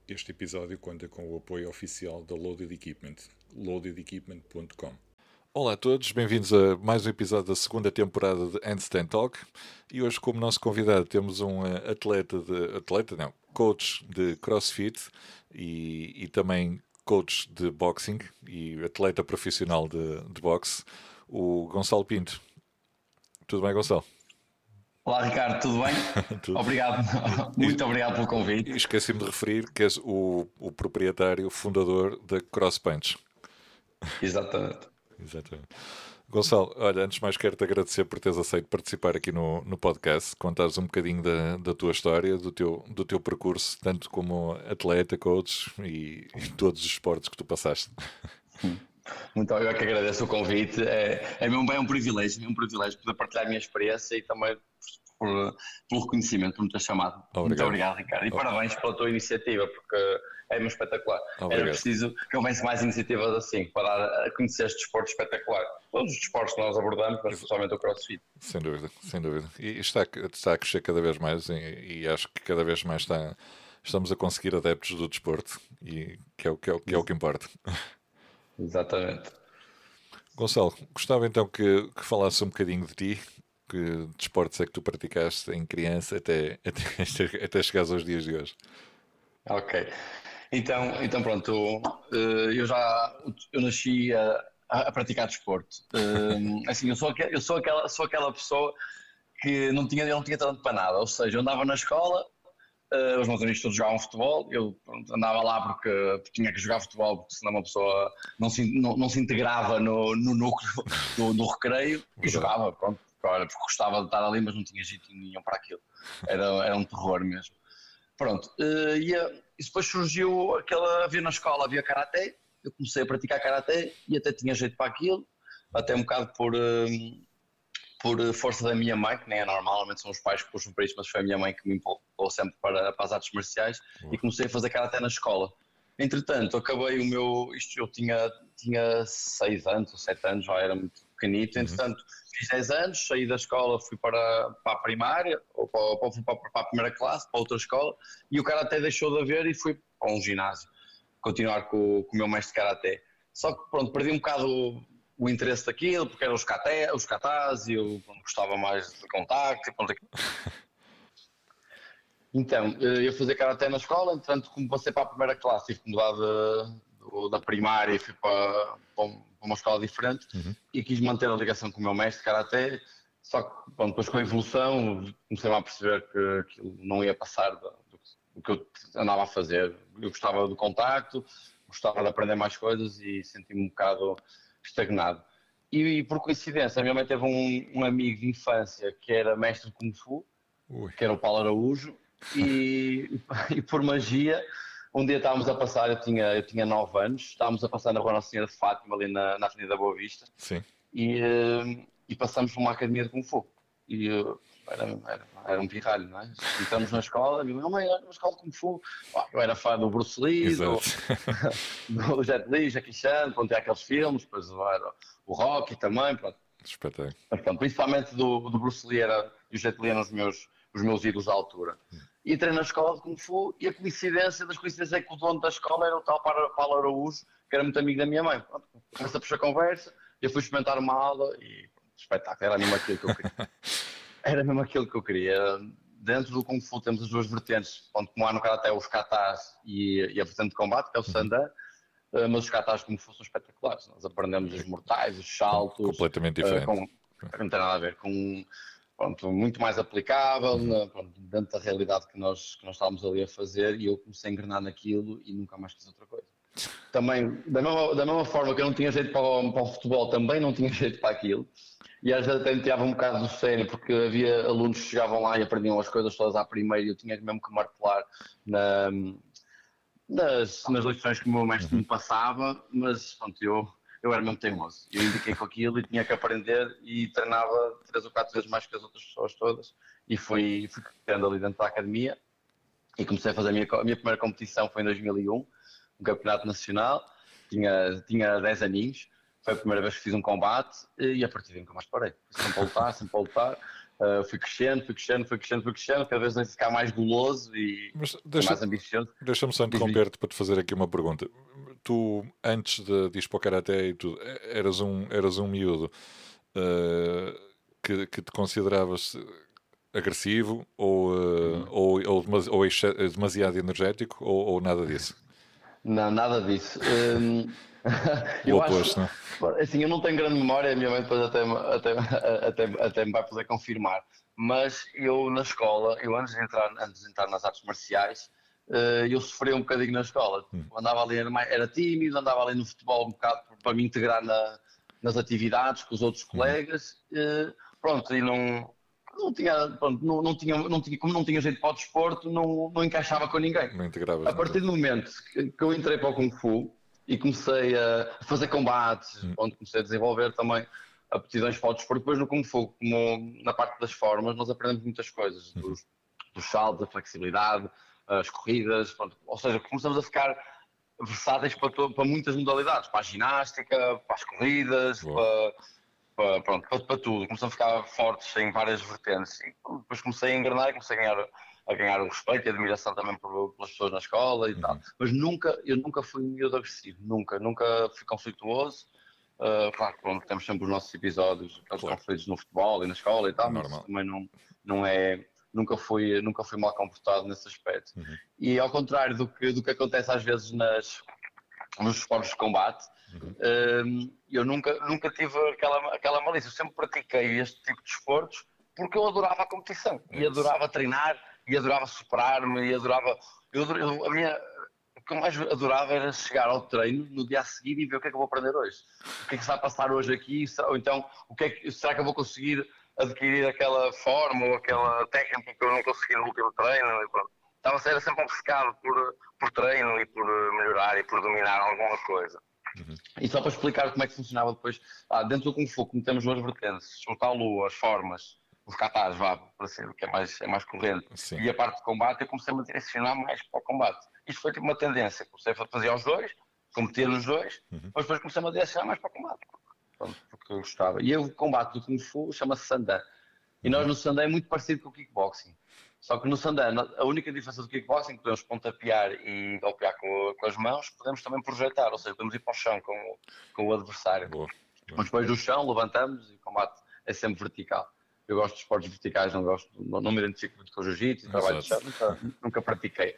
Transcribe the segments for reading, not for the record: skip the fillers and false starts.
Este episódio conta com o apoio oficial da Loaded Equipment, loadedequipment.com. Olá a todos, bem-vindos a mais um episódio da segunda temporada de Handstand Talk. E hoje, como nosso convidado, temos um coach de CrossFit e também coach de boxing e atleta profissional de boxe, o Gonçalo Pinto. Tudo bem, Gonçalo? Olá Ricardo, tudo bem? Tudo. Obrigado, muito obrigado pelo E convite. esqueci-me de referir que és o proprietário, fundador da CrossPunch. Exatamente. Exatamente. Gonçalo, olha, antes de mais quero-te agradecer por teres aceito participar aqui no podcast, contares um bocadinho da tua história, do teu percurso, tanto como atleta, coach e todos os esportes que tu passaste. Muito eu que agradeço o convite. É mesmo bem um privilégio poder partilhar a minha experiência e também pelo reconhecimento, por me ter chamado. Muito Obrigado. obrigado, Ricardo. E parabéns pela tua iniciativa, porque é mesmo espetacular. Obrigado. Era preciso que houvesse mais iniciativas assim, para dar a conhecer este desporto espetacular. Todos os desportos que nós abordamos, mas especialmente o CrossFit. Sem dúvida, sem dúvida. E está a crescer cada vez mais e acho que cada vez mais estamos a conseguir adeptos do desporto, e que é o que importa. Exatamente. Gonçalo, gostava então que falasse um bocadinho de ti, que desportos é que tu praticaste em criança até chegares aos dias de hoje. Ok. Então pronto, eu nasci a praticar desporto. Assim, eu sou aquela pessoa que eu não tinha talento para nada, ou seja, eu andava na escola, os meus amigos todos jogavam futebol, eu pronto, andava lá porque tinha que jogar futebol, porque senão uma pessoa não se integrava no núcleo do recreio e Verdade. jogava, pronto, porque gostava de estar ali, mas não tinha jeito nenhum para aquilo. Era um terror mesmo. Pronto, e depois surgiu havia na escola, havia karaté, eu comecei a praticar karaté e até tinha jeito para aquilo, até um bocado por força da minha mãe, que nem é normal, normalmente são os pais que puxam para isso, mas foi a minha mãe que me empurrou sempre para as artes marciais e comecei a fazer karaté na escola. Entretanto, eu tinha 6 anos ou 7 anos, já era muito pequenito, entretanto fiz 10 anos, saí da escola, fui para a primária, fui para a primeira classe, para outra escola, e o karaté deixou de haver e fui para um ginásio, continuar com o meu mestre de karaté. Só que pronto, perdi um bocado o interesse daquilo, porque eram os katas e eu gostava mais de contacto. Então, eu fazia karaté na escola, entretanto, como passei para a primeira classe, tive que mudar da primária e fui para uma escola diferente e quis manter a ligação com o meu mestre de karaté, só que bom, depois com a evolução comecei a perceber que aquilo não ia passar do que eu andava a fazer. Eu gostava do contacto, gostava de aprender mais coisas e senti-me um bocado estagnado. E por coincidência, a minha mãe teve um amigo de infância que era mestre de Kung Fu, Ui. que era o Paulo Araújo, e por magia, um dia estávamos a passar, eu tinha 9 anos, estávamos a passar na Rua Nossa Senhora de Fátima, ali na Avenida Boa Vista, Sim. e passamos por uma academia de Kung Fu. E era um pirralho, não é? Entramos na escola, e minha mãe, era uma escola de Kung Fu. Eu era fã do Bruce Lee, do Jet Li, Jackie Chan, pronto, aqueles filmes, depois era o Rocky também, pronto. Espetáculo. Mas, pronto, principalmente do Bruce Lee e o Jet Li eram os meus ídolos à altura. E entrei na escola de Kung Fu e a coincidência das coincidências é que o dono da escola era o tal Paulo Araújo, que era muito amigo da minha mãe. Começa a puxar conversa, eu fui experimentar uma aula e espetáculo, era mesmo aquilo que eu queria. Era mesmo aquilo que eu queria. Dentro do Kung Fu temos as duas vertentes, onde como há no Karaté os katas e a vertente de combate, que é o Sandan, mas os katas como são espetaculares. Nós aprendemos os mortais, os saltos. Completamente diferente. Não tem nada a ver com... Pronto, muito mais aplicável, dentro da realidade que nós estávamos ali a fazer, e eu comecei a engrenar naquilo e nunca mais fiz outra coisa. Também, da mesma forma que eu não tinha jeito para o futebol, também não tinha jeito para aquilo, e às vezes até me tirava um bocado do sério, porque havia alunos que chegavam lá e aprendiam as coisas todas à primeira e eu tinha mesmo que martelar nas lições que o meu mestre me passava, mas pronto, eu era mesmo teimoso. Eu indiquei com aquilo e tinha que aprender e treinava 3 ou 4 vezes mais que as outras pessoas todas e fui crescendo ali dentro da academia e comecei a fazer a minha primeira competição foi em 2001, um campeonato nacional, tinha 10 aninhos, foi a primeira vez que fiz um combate e a partir daí nunca mais parei. Sempre a lutar, Fui crescendo, cada vez a ficar mais guloso e Mas mais ambicioso. deixa-me só interromper-te para te fazer aqui uma pergunta. Tu, antes de ir para o Karaté e tudo, eras um miúdo que te consideravas agressivo ou demasiado energético ou nada disso? Não, nada disso. O Eu acho, oposto, não? assim, eu não tenho grande memória, a minha mãe depois até me vai poder confirmar. Mas eu na escola, eu antes de entrar nas artes marciais, eu sofri um bocadinho na escola. Andava ali, era tímido, andava ali no futebol um bocado para me integrar nas atividades com os outros colegas. Pronto, e não tinha, pronto, como não tinha jeito para o desporto, não encaixava com ninguém. Não integravas A na partir do momento que eu entrei para o Kung Fu e comecei a fazer combates, onde comecei a desenvolver também aptidões para o desporto, depois no Kung Fu, como na parte das formas, nós aprendemos muitas coisas, dos saltos, a flexibilidade, as corridas, pronto. Ou seja, começamos a ficar versáteis para muitas modalidades, para a ginástica, para as corridas, Boa. para tudo. Começamos a ficar fortes em várias vertentes. E depois comecei a engrenar e comecei a ganhar o respeito e a admiração também pelas pessoas na escola e tal. Mas eu nunca fui um miúdo agressivo, nunca fui conflituoso. Claro, pronto, temos sempre os nossos episódios, aqueles conflitos no futebol e na escola e tal, mas isso também não é. Nunca fui mal comportado nesse aspecto. E ao contrário do que acontece às vezes nos esportes de combate, eu nunca tive aquela malícia. Eu sempre pratiquei este tipo de esportes porque eu adorava a competição e adorava treinar e adorava superar-me e adorava. O que eu mais adorava era chegar ao treino no dia a seguir e ver o que é que eu vou aprender hoje. O que é que se vai passar hoje aqui, ou então será que eu vou conseguir adquirir aquela forma ou aquela técnica que eu não consegui no último treino. E pronto. Era sempre obcecado por treino e por melhorar e por dominar alguma coisa. E só para explicar como é que funcionava depois, dentro do Kung Fu, como temos duas vertentes, o Taolu, as formas, os katas, para ser o que é mais corrente, e a parte de combate, eu comecei a me direcionar mais para o combate. Isto foi tipo uma tendência, comecei a fazer os dois, competir nos dois, mas depois comecei a me direcionar mais para o combate. Pronto, porque eu gostava. E o combate do Kung Fu chama-se Sandan. E nós no Sandan é muito parecido com o kickboxing. Só que no Sandan, a única diferença do kickboxing é que podemos pontapear e golpear com as mãos, podemos também projetar, ou seja, podemos ir para o chão com o adversário. Mas depois do chão, levantamos e o combate é sempre vertical. Eu gosto de esportes verticais, não me identifico muito com o jiu-jitsu, trabalho de chão, nunca pratiquei.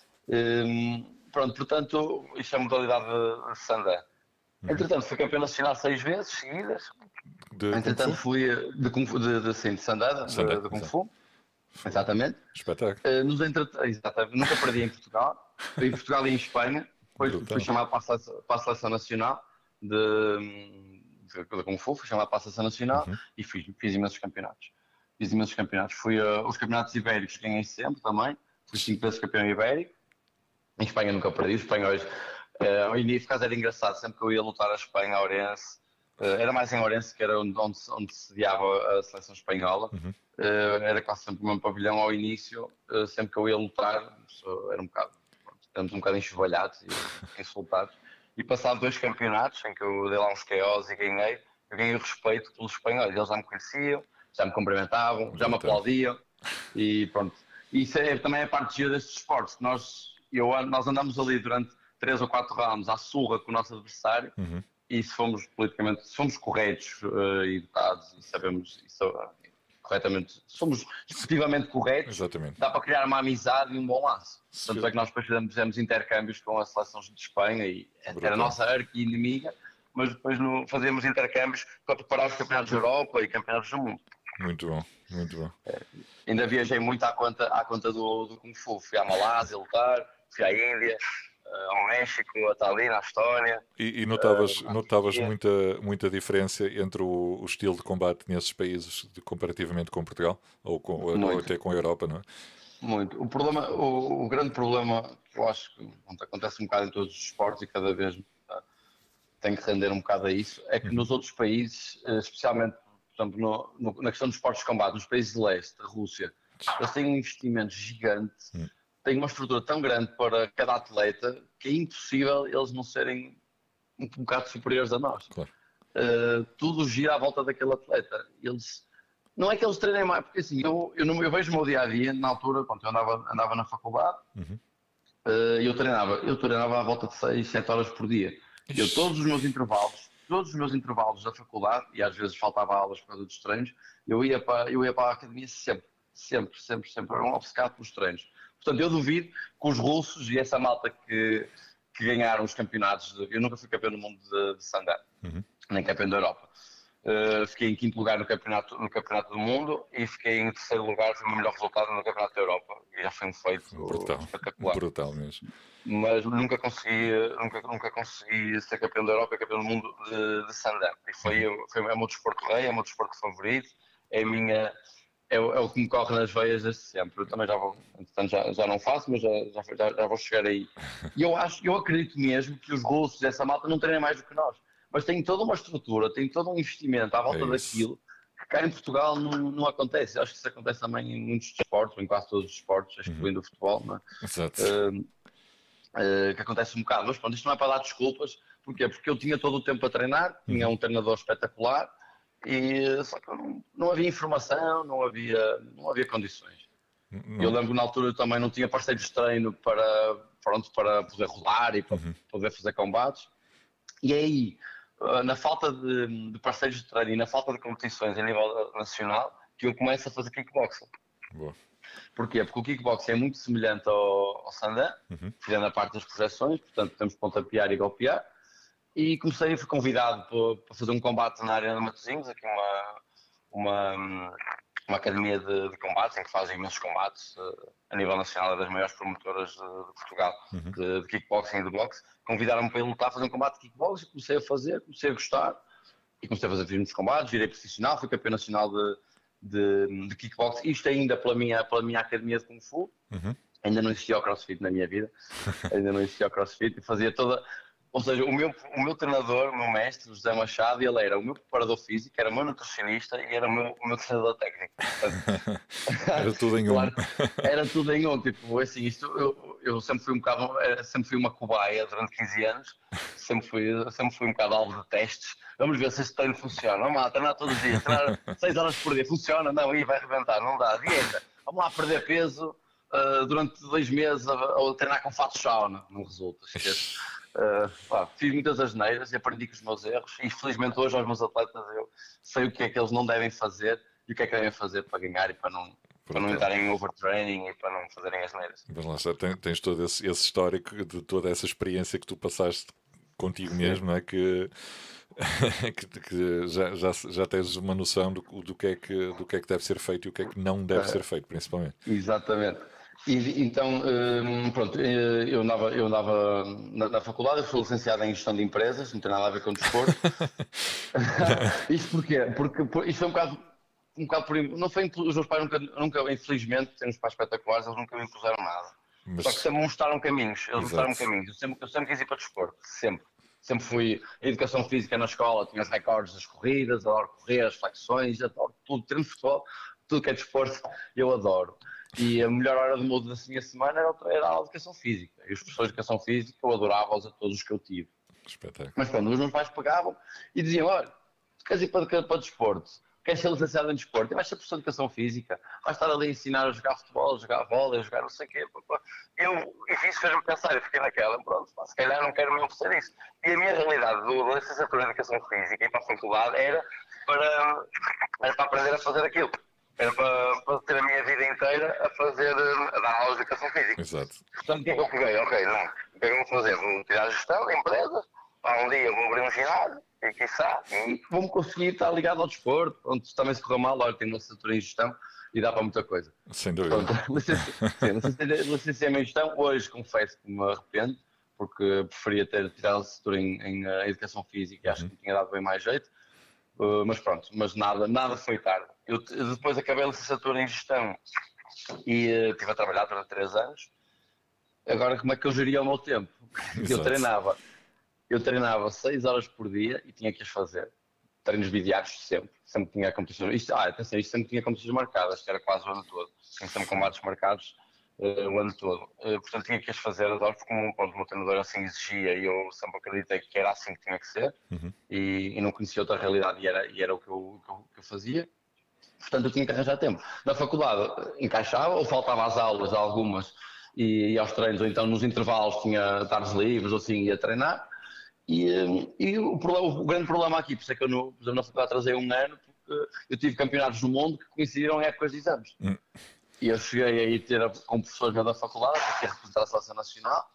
Pronto, portanto, isto é a modalidade de Sandan. Entretanto, fui campeão nacional 6 vezes seguidas. Entretanto, fui de Sandan, de Kung Fu. Exatamente. Espetáculo. Exatamente. Nunca perdi em Portugal. Em Portugal e em Espanha. Depois fui chamado para a seleção nacional de Kung Fu, fui chamado para a seleção nacional e fiz imensos campeonatos. Fui aos campeonatos ibéricos, ganhei sempre também. Fui 5 vezes campeão ibérico. Em Espanha nunca perdi. Os espanhóis, ao início, por acaso era engraçado, sempre que eu ia lutar a Espanha, a Ourense, era mais em Ourense, que era onde se sediava a seleção espanhola. Era quase sempre o mesmo pavilhão ao início, sempre que eu ia lutar, era um bocado, éramos um bocado enxovalhados e insultados. E passado 2 campeonatos, em que eu dei lá uns KOs e ganhei, eu ganhei o respeito pelos espanhóis. Eles já me conheciam, já me cumprimentavam, já me aplaudiam e pronto. E isso também é parte gira destes esportes. Nós andamos ali durante 3 ou 4 rounds à surra com o nosso adversário e se fomos corretos e educados e sabemos corretamente, somos desportivamente corretos, dá para criar uma amizade e um bom laço. Tanto é que nós depois fizemos intercâmbios com as seleções de Espanha e era a nossa arqui-inimiga, mas depois fazíamos intercâmbios para preparar os campeonatos da Europa e campeonatos do mundo. Muito bom, muito bom. Ainda viajei muito à conta do Kung Fu. Fui à Malásia lutar, fui à Índia, ao México, a Tallinn, à Estónia. E notavas muita diferença entre o estilo de combate nesses países comparativamente com Portugal ou até com a Europa, não é? Muito. O grande problema que eu acho que acontece um bocado em todos os esportes e cada vez tem que render um bocado a isso, é que nos outros países, especialmente por exemplo, na questão dos esportes de combate, nos países de leste, da Rússia, eles têm um investimento gigante, têm uma estrutura tão grande para cada atleta que é impossível eles não serem um bocado superiores a nós. Claro. Tudo gira à volta daquele atleta. Não é que eles treinem mais, porque assim, eu vejo o meu dia a dia, na altura, quando eu andava na faculdade, eu treinava à volta de 6 7 horas por dia. Eu, Ixi. todos os meus intervalos da faculdade, e às vezes faltava aulas por causa dos treinos, eu ia para a academia sempre, sempre, sempre, sempre. Era um obcecado pelos treinos. Portanto, eu duvido que os russos e essa malta que ganharam os campeonatos, eu nunca fui campeão do mundo de Sandá, nem campeão da Europa. Fiquei em quinto lugar no campeonato do mundo e fiquei em terceiro lugar, foi o meu melhor resultado no campeonato da Europa. E já foi um feito Brutal. espetacular. Brutal mesmo. Mas nunca consegui ser campeão da Europa e campeão do mundo de Sandá. E é o meu desporto rei, é o meu desporto favorito, é a minha. É o que me corre nas veias desde sempre. Eu também já vou, entretanto, já não faço, mas já vou chegar aí. E eu acredito mesmo que os russos dessa malta não treinem mais do que nós. Mas tem toda uma estrutura, tem todo um investimento à volta É isso. daquilo que cá em Portugal não acontece. Eu acho que isso acontece também em muitos desportos, em quase todos os desportos, excluindo o futebol, não é? Exato. Que acontece um bocado. Mas pronto, isto não é para dar desculpas. Porquê? Porque eu tinha todo o tempo a treinar, tinha um treinador espetacular, e só que não havia informação, não havia condições. Eu Não. lembro que na altura eu também não tinha parceiros de treino para poder rodar e para poder fazer combates. E aí, na falta de parceiros de treino e na falta de competições a nível nacional, que eu começo a fazer kickboxing. Boa. Porquê? Porque o kickboxing é muito semelhante ao Sandan, tirando a parte das projeções, portanto temos pontapear e golpear. E fui convidado para fazer um combate na Arena de Matosinhos, aqui uma academia de combates, em que fazem imensos combates a nível nacional, é das maiores promotoras de Portugal de kickboxing e de boxe. Convidaram-me para ir lutar, fazer um combate de kickboxing, comecei a fazer, comecei a gostar, e comecei a fazer muitos combates, virei profissional, fui campeão nacional de kickboxing, isto ainda pela minha academia de Kung Fu. Ainda não existia o CrossFit na minha vida, ainda não existia o CrossFit, e fazia toda. Ou seja, o meu treinador, o meu mestre, o José Machado, ele era o meu preparador físico, era o meu nutricionista e era o meu treinador técnico. Portanto, Era tudo em um. claro, era tudo em um. Tipo, assim, eu sempre fui sempre fui uma cobaia durante 15 anos, sempre fui um bocado alvo de testes. Vamos ver se este treino funciona. Vamos lá, treinar todos os dias, treinar 6 horas por dia, funciona? Não, aí vai arrebentar, não dá. Dieta, vamos lá perder peso durante 2 meses a treinar com fato sauna, não resulta, esquece. Fiz muitas asneiras e aprendi com os meus erros e felizmente hoje aos meus atletas eu sei o que é que eles não devem fazer e o que é que devem fazer para ganhar e para não entrarem em overtraining e para não fazerem asneiras. Mas lá está, tens todo esse histórico de toda essa experiência que tu passaste contigo mesmo, não é? Que já tens uma noção do que é que deve ser feito e o que é que não deve ser feito, principalmente. Exatamente. E então, pronto, eu andava na faculdade, eu sou licenciado em gestão de empresas, não tem nada a ver com desporto. Isto porquê? Porque isto foi um bocado por. Não foi, os meus pais nunca, infelizmente, têm uns pais espetaculares, eles nunca me impuseram nada. Mas, Só que sempre me mostraram caminhos, eles exato. mostraram caminhos. Eu sempre quis ir para desporto, sempre. Sempre fui a educação física na escola, tinha os recordes das corridas, adoro correr, as flexões, adoro tudo, treino de futebol, tudo que é desporto, eu adoro. E a melhor hora do mundo da minha semana era a educação física. E os professores de educação física eu adorava-os a todos os que eu tive. Espetáculo. Mas quando os meus pais pegavam e diziam: olha, tu queres ir para desporto, queres ser licenciado em desporto, e vais ser professor de educação física, vais estar ali a ensinar a jogar futebol, a jogar vôlei, a jogar não sei o quê. E isso fez-me pensar, eu fiquei naquela, pronto, se calhar não quero mesmo ser isso. E a minha realidade da licenciatura em educação física e para a faculdade era para aprender a fazer aquilo. Era para ter a minha vida inteira a dar aulas de educação física. Exato. Portanto, o que é que eu peguei? Ok, não. O que é que eu vou fazer? Vou tirar a gestão de empresas, um dia vou abrir um ginásio, e quiçá, e vou-me conseguir estar ligado ao desporto. Onde também se correu mal, olha, tenho uma licenciatura em gestão e dá para muita coisa. Sem dúvida. Portanto, licenciei-me em gestão. Hoje confesso que me arrependo, porque preferia ter tirado a licenciatura em educação física e acho que me tinha dado bem mais jeito. Mas pronto, mas nada foi tarde. Eu depois acabei a licenciatura em gestão e estive a trabalhar durante 3 anos. Agora, como é que eu geria o meu tempo? Eu treinava 6 horas por dia e tinha que as fazer. Treinos bidiários sempre tinha competições. Isto sempre tinha competições marcadas, que era quase o ano todo. Tinha sempre combates marcados o ano todo. Portanto, tinha que as fazer, porque o meu treinador assim exigia e eu sempre acreditei que era assim que tinha que ser e não conhecia outra realidade e era o que eu fazia. Portanto, eu tinha que arranjar tempo. Na faculdade encaixava, ou faltava às aulas, algumas, e aos treinos, ou então nos intervalos tinha tardes livres, ou assim, ia treinar. E o grande problema aqui, por isso é que eu por exemplo, na faculdade atrasei um ano, porque eu tive campeonatos do mundo que coincidiram em épocas de exames. E eu cheguei aí ter com professores da faculdade, que representar a Seleção Nacional,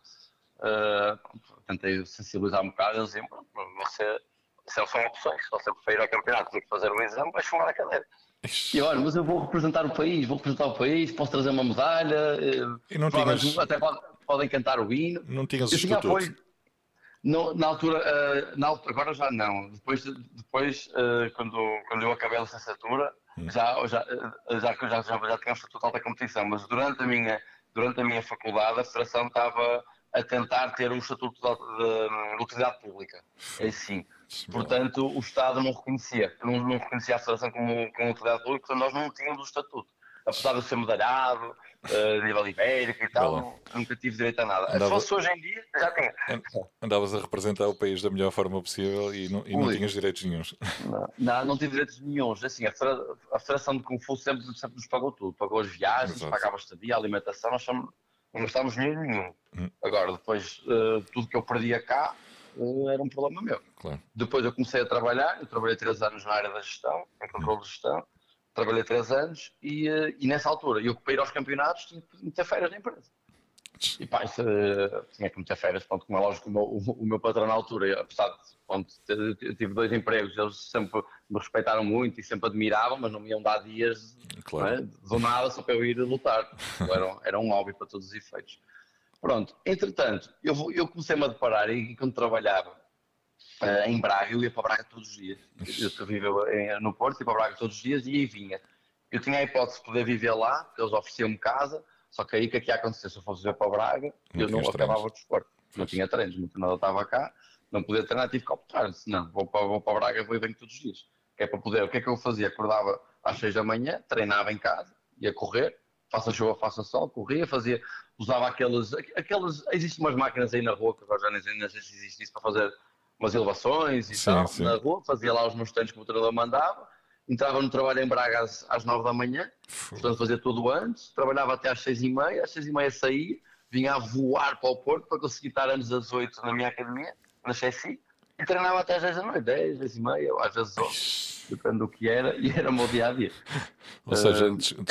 tentei sensibilizar um bocado, eles diziam, você são opções, se você preferir ao campeonato do que fazer o exame, vais fumar a cadeira. E olha, mas eu vou representar o país, posso trazer uma medalha, E não tinhas, até podem cantar o hino. não tinhas Eu tinha estatuto? apoio. Na altura, agora já não. Depois quando eu acabei a licenciatura, já tinha um estatuto de alta competição, mas durante a minha faculdade, a Federação estava a tentar ter um estatuto de utilidade pública. É sim. Portanto, o Estado não reconhecia a Federação como utilidade pública, portanto, nós não tínhamos o estatuto. Apesar de eu ser medalhado, a nível ibérico e tal, nunca tive direito a nada. Se fosse hoje em dia, já tinha. Andavas a representar o país da melhor forma possível e não tinhas direitos nenhuns. Não tive direitos nenhuns. Assim, a Federação de Kung Fu sempre nos pagou tudo. Pagou as viagens, pagava a estadia, a alimentação, nós não gastávamos dinheiro nenhum. Agora, depois, tudo que eu perdia cá era um problema meu. Claro. Depois eu comecei a trabalhar, eu trabalhei 3 anos na área da gestão, em controle de gestão, trabalhei 3 anos e nessa altura, eu para ir aos campeonatos tinha que meter férias na empresa. E pá, tinha que meter férias, pronto, como é lógico, o meu patrão na altura, apesar de eu tive 2 empregos, eles sempre me respeitaram muito e sempre admiravam, mas não me iam dar dias do nada só para eu ir lutar. Era um hobby para todos os efeitos. Pronto, entretanto, eu comecei-me a deparar e quando trabalhava em Braga, eu ia para Braga todos os dias. Eu vivia no Porto, ia para Braga todos os dias e aí vinha. Eu tinha a hipótese de poder viver lá, porque eles ofereciam-me casa, só que aí o que é que ia acontecer? Se eu fosse viver para Braga, eu não acabava o desporto. Não tinha treinos, o meu treinador estava cá, não podia treinar, tive que optar. Disse, não, vou para Braga, vou e venho todos os dias. Que é para poder. O que é que eu fazia? Acordava às 6 da manhã, treinava em casa, ia correr, faça chuva, faça sol, corria, usava aqueles. Existem umas máquinas aí na rua, que agora já nem sei se existe isso, para fazer umas elevações e tal, na rua, fazia lá os meus treinos que o treinador mandava, entrava no trabalho em Braga às 9 da manhã, portanto fazia tudo antes, trabalhava até às 6h30, às 6h30 saía, vinha a voar para o Porto para conseguir estar antes das 8 na minha academia, na CSI, e treinava até às 10 da noite, 10, 10h30, ou às vezes 11, depende do que era, e era o meu dia-a-dia. Ou seja,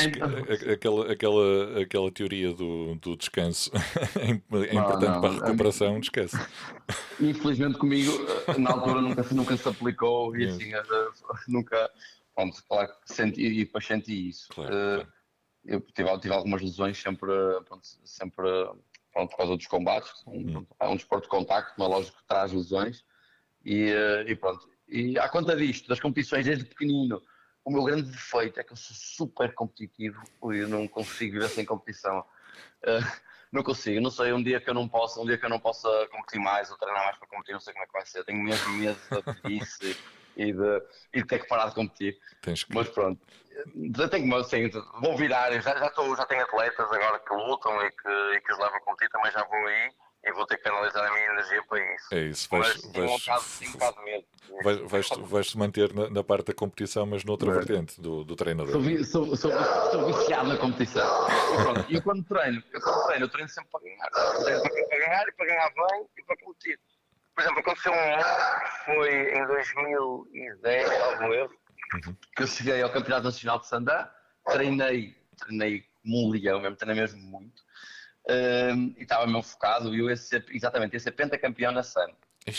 aquela teoria do descanso é importante para a recuperação, esquece. Infelizmente comigo, na altura nunca se aplicou e assim, nunca, pronto, claro que senti, e depois senti isso. Claro. Eu tive algumas lesões sempre por causa dos combates, um desporto de contacto, uma lógica que traz lesões e pronto. E à conta disto, das competições desde pequenino, o meu grande defeito é que eu sou super competitivo e eu não consigo viver sem competição. Não consigo, não sei, um dia que eu não possa competir mais ou treinar mais para competir, não sei como é que vai ser. Tenho mesmo medo disso e de ter que parar de competir. Mas pronto, assim, vou virar, já tenho atletas agora que lutam e que os levam a competir, também já vou aí e vou ter que canalizar a minha energia para isso. É isso, vais-te manter na parte da competição, mas noutra vertente do treinador. Sou viciado na competição. E eu quando treino, eu treino sempre para ganhar. Eu treino para ganhar e para ganhar bem e para competir. Por exemplo, aconteceu foi em 2010, algum erro, que eu cheguei ao Campeonato Nacional de Sandá, treinei como um leão, treinei mesmo muito. E estava mesmo focado e eu ia ser pentacampeão na SAN.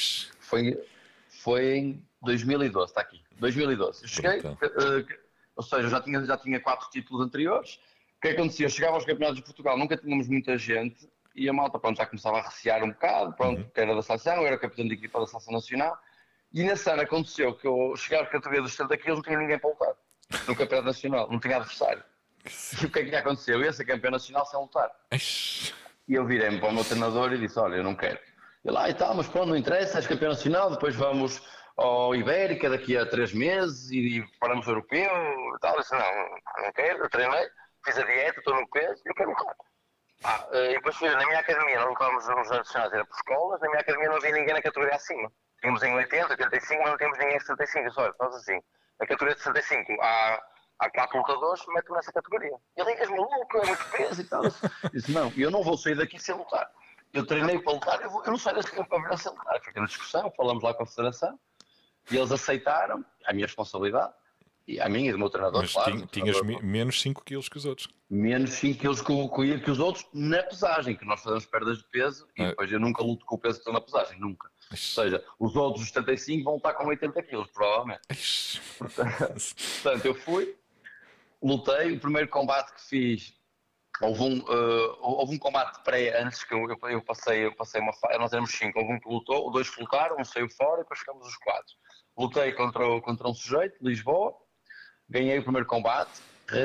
Foi em 2012, está aqui, 2012. Eu cheguei, ou seja, já tinha 4 títulos anteriores. O que acontecia? Eu chegava aos campeonatos de Portugal, nunca tínhamos muita gente e a malta já começava a recear um bocado, que era da seleção, eu era capitão de equipa da seleção nacional. E na SAN aconteceu que eu cheguei à categoria dos 70 quilos, não tinha ninguém para lutar no campeonato nacional, não tinha adversário. E o que é que aconteceu? Eu ia ser campeão nacional sem lutar. E eu virei-me para o meu treinador e disse, olha, eu não quero. Ele, mas pronto, não interessa, és campeão nacional, depois vamos ao Ibérica daqui a 3 meses e paramos o europeu e tal. Eu disse, não quero, eu treinei, fiz a dieta, estou no peso e eu quero lutar. E depois fui, na minha academia, nós lutávamos nos nacionais, era por escolas, na minha academia não havia ninguém na categoria acima. Tínhamos em 80, 85, mas não tínhamos ninguém em 75. Eu disse, olha, faz assim, na categoria de 75 há há 4 lutadores, meto nessa categoria. Ele és maluco, é muito peso e tal. Eu disse, não, eu não vou sair daqui sem lutar. Eu treinei para lutar, eu não saio deste campo para vir sem lutar. Fiquei na discussão, falamos lá com a federação, e eles aceitaram, a minha responsabilidade, e a minha e do meu treinador, Mas claro. tinhas menos 5 quilos que os outros. Menos 5 quilos que os outros na pesagem, que nós fazemos perdas de peso, e depois eu nunca luto com o peso que estou na pesagem, nunca. Ou seja, os outros 75 vão estar com 80 quilos, provavelmente. Portanto, eu fui, lutei, o primeiro combate que fiz, houve um combate pré antes que eu passei uma fase, nós éramos 5, houve um que lutou, 2 que lutaram, um saiu fora e depois ficamos os 4. Lutei contra um sujeito, Lisboa, ganhei o primeiro combate.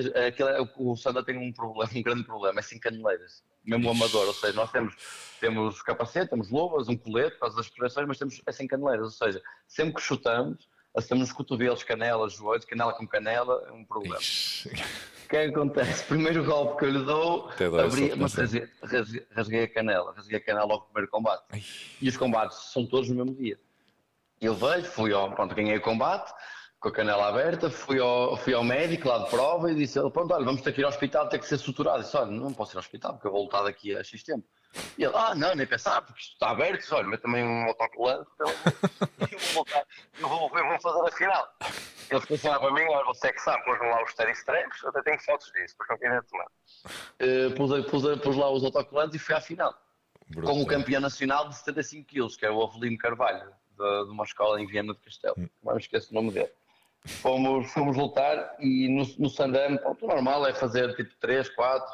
O Sanda tem um grande problema, é sem caneleiras, mesmo amador, ou seja, nós temos capacete, temos luvas, um colete, por causa das proteções, mas temos sem caneleiras, ou seja, sempre que chutamos, acertamos os cotovelos, canela, joelhos, canela com canela, é um problema. O que é que acontece? Primeiro golpe que eu lhe dou, rasguei a canela logo no primeiro combate. E os combates são todos no mesmo dia. Eu vejo, ganhei o combate, com a canela aberta, fui ao médico lá de prova e disse, pronto, olha, vamos ter que ir ao hospital, ter que ser suturado. Eu disse, olha, não posso ir ao hospital porque eu vou lutar daqui a X tempo. E ele, não, nem pensar, porque isto está aberto. Disse, olha, mas também um autocolante, então eu vou fazer a final. Ele ficou assim para mim, olha, você é que sabe, pôs-me lá os steady-straps, eu até tenho fotos disso, depois continuei a tomar. Pus lá os autocolantes e fui à final. Brutal. Com o campeão nacional de 75 kg, que é o Avelino Carvalho, de uma escola em Viana do Castelo, não me esqueço o nome dele. Fomos lutar e no Sandano, normal é fazer tipo 3, 4,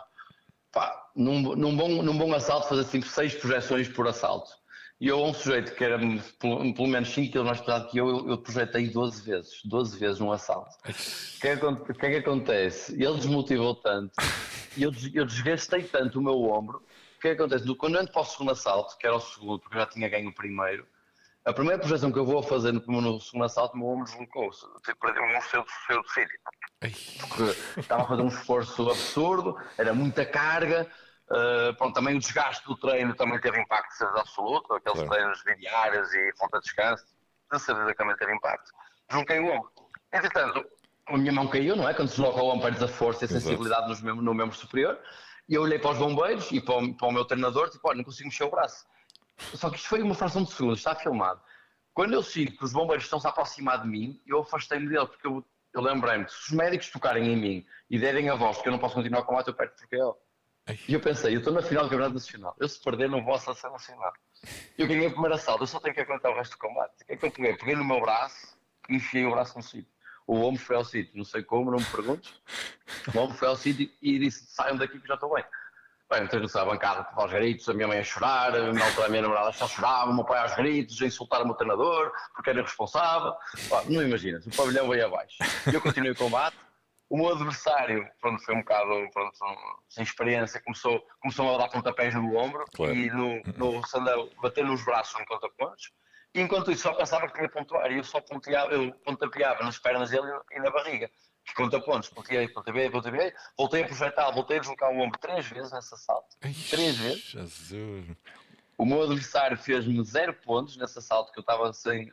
num bom assalto fazer tipo 6 projeções por assalto. E eu, um sujeito que era pelo menos 5 kg mais pesado que eu projetei 12 vezes num assalto. O que é que acontece? Ele desmotivou tanto e eu desgastei tanto o meu ombro. O que é que acontece? Quando eu entro para o segundo assalto, que era o segundo, porque eu já tinha ganho o primeiro, a primeira projeção que eu vou fazer no segundo assalto, o meu ombro deslocou-se. Perdi um seu de sítio. Porque estava a fazer um esforço absurdo, era muita carga. Também o desgaste do treino também teve impacto, de certeza absoluta. Aqueles treinos diários e falta de descanso, de certeza que também teve impacto. Deslocei o ombro. Entretanto, a minha mão caiu, não é? Quando se desloca o ombro, perdes a força e a sensibilidade no membro superior. E eu olhei para os bombeiros e para o meu treinador, tipo, olha, não consigo mexer o braço. Só que isto foi uma fração de segundos, está filmado. Quando eu sinto que os bombeiros estão-se a aproximar de mim, eu afastei-me dele, porque eu lembrei-me que se os médicos tocarem em mim e derem a voz que eu não posso continuar com o combate, eu perco porque eu. E eu pensei, eu estou na final do Campeonato Nacional, eu se perder não vou à Seleção Nacional. Eu ganhei o primeiro assalto, eu só tenho que aguentar o resto do combate. O que é que eu peguei? Peguei no meu braço e enfiei o braço no sítio. O ombro foi ao sítio, não sei como, não me perguntes. O ombro foi ao sítio e disse, saiam daqui que já estou bem. Bem, tens a bancada aos gritos, a minha mãe a chorar, a minha namorada só chorava, o meu pai aos gritos, a insultar o meu treinador, porque era irresponsável. Não imaginas, o pavilhão veio abaixo. Eu continuei o combate, o meu adversário, foi um bocado sem experiência, começou a dar pontapés no ombro e no Sandão bater nos braços no conta-pontos. E enquanto isso só pensava que tinha pontuar e eu só pontapeava nas pernas dele e na barriga. Conta pontos, ponteei, voltei a projetar, voltei a deslocar o ombro 3 vezes nesse assalto. 3 vezes. Jesus. O meu adversário fez-me 0 pontos nesse assalto, que eu estava sem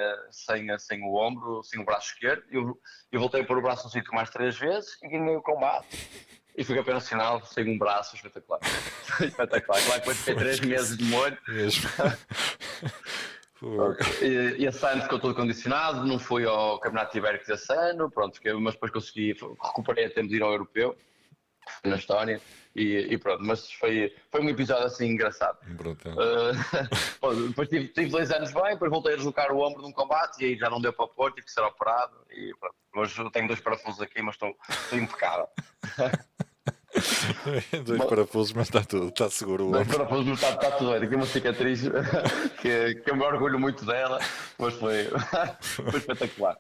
o ombro, sem o braço esquerdo. Eu voltei a pôr o braço no sítio mais 3 vezes e ganhei o combate. E fui campeão nacional sem um braço, espetacular. Espetacular. Claro que depois fiquei 3 meses de molho. E esse ano ficou todo condicionado, não fui ao Campeonato Ibérico desse ano, mas depois recuperei a tempo de ir ao Europeu, na história, e pronto, mas foi um episódio assim engraçado. Depois tive 2 anos bem, depois voltei a deslocar o ombro num combate e aí já não deu para pôr, tive que ser operado, e pronto. Hoje eu tenho 2 parafusos aqui, mas estou impecável. 2 parafusos, mas está tudo, está seguro. 2 parafusos, mas está tudo bem. Aqui uma cicatriz que eu me orgulho muito dela, mas foi espetacular.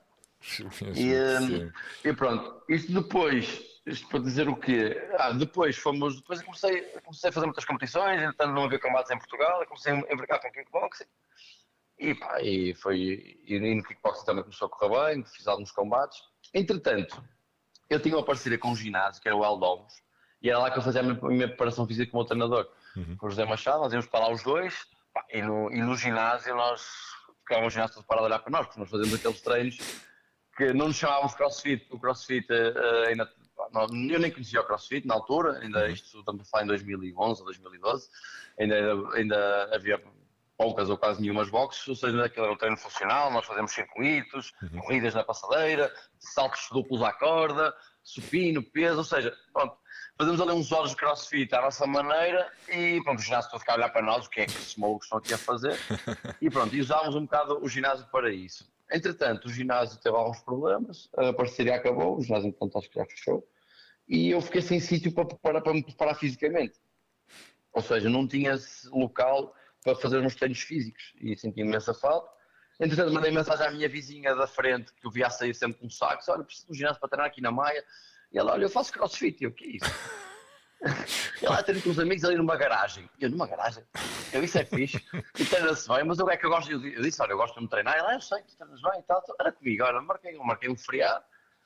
E pronto, isto para dizer o quê? Depois eu comecei a fazer muitas competições, tentando não haver combates em Portugal, comecei a embarcar com kickboxing. E no kickboxing também começou a correr bem, fiz alguns combates. Entretanto, eu tinha uma parceria com um ginásio, que era o Eldomos, e era lá que eu fazia a minha preparação física com o meu treinador, com o José Machado. Nós íamos para lá os dois, e no ginásio ficávamos o ginásio todo parado a olhar para nós, porque nós fazíamos aqueles treinos que não nos chamávamos CrossFit, o CrossFit ainda, eu nem conhecia o CrossFit na altura, ainda isto estamos a falar em 2011 ou 2012, ainda havia poucas ou quase nenhumas boxes, ou seja, aquele era um treino funcional, nós fazemos circuitos, corridas na passadeira, saltos duplos à corda, supino, peso, ou seja, pronto, fazemos ali uns horas de CrossFit à nossa maneira e pronto, o ginásio todo fica a olhar para nós, o que é que esses malucos estão aqui a fazer, e pronto, e usávamos um bocado o ginásio para isso. Entretanto, o ginásio teve alguns problemas, a parceria acabou, o ginásio então acho que já fechou, e eu fiquei sem sítio para me preparar fisicamente. Ou seja, não tinha local para fazer uns treinos físicos e senti imensa falta. Entretanto, mandei mensagem à minha vizinha da frente, que eu via a sair sempre com um saco, olha, preciso de um ginásio para treinar aqui na Maia. E ela, olha, eu faço CrossFit. E eu, o que é isso? E ela treino com uns amigos ali numa garagem. E eu, numa garagem? Eu, isso é fixe. E treina-se bem, mas eu é que eu gosto. Eu disse, olha, eu gosto de me treinar. Ela, eu sei que tu treinas bem e tal. Era comigo, olha, marquei um feriado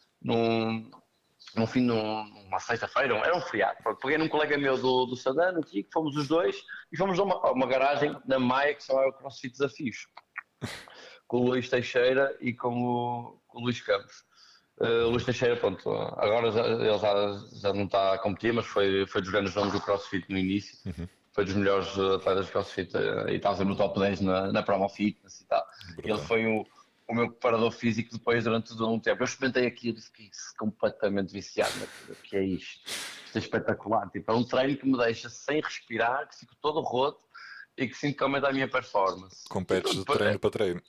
numa sexta-feira, era um feriado. Peguei num colega meu do Sadano, aqui, que fomos os dois, e fomos a uma garagem na Maia que se chama CrossFit Desafios, com o Luís Teixeira e com o Luís Campos. O Luís Teixeira, pronto, agora ele já não está a competir, mas foi dos grandes nomes do CrossFit no início. Foi dos melhores atletas de CrossFit e estava sempre no top 10 na Promo Fitness e tal. Ele foi o meu preparador físico depois durante um tempo. Eu experimentei aquilo e fiquei completamente viciado naquilo. O que é isto? Isto é espetacular. Tipo, é um treino que me deixa sem respirar, que fico todo roto e que sinto que aumenta a minha performance. Competes de treino para treino.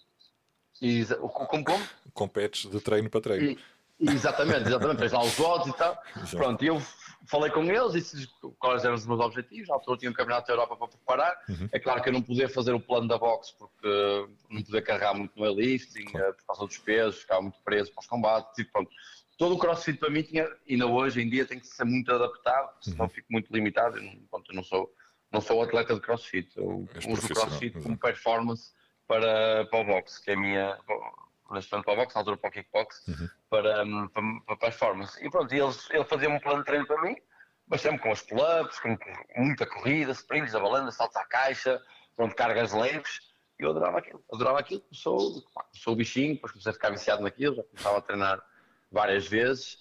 Como? Competes de treino para treino. Exatamente. Tens lá os odds e tal. Exato. Pronto, eu falei com eles, disse-lhes quais eram os meus objetivos. Na altura tinha um campeonato da Europa para preparar. É claro que eu não podia fazer o plano da boxe porque não podia carregar muito no weightlifting, por causa dos pesos, ficava muito preso para os combates. E pronto. Todo o CrossFit para mim tinha, ainda hoje em dia, tem que ser muito adaptado, senão fico muito limitado. Eu não sou atleta de CrossFit. Eu uso o CrossFit como performance para o boxe, que é a minha. Neste momento para o boxe, na altura para o kickbox, para performance. E pronto, ele fazia um plano de treino para mim, mas sempre com os pull-ups, com muita corrida, sprints, a balanda, saltos à caixa, pronto, cargas leves. E eu adorava aquilo. Começou o bichinho, depois comecei a ficar viciado naquilo, já começava a treinar várias vezes.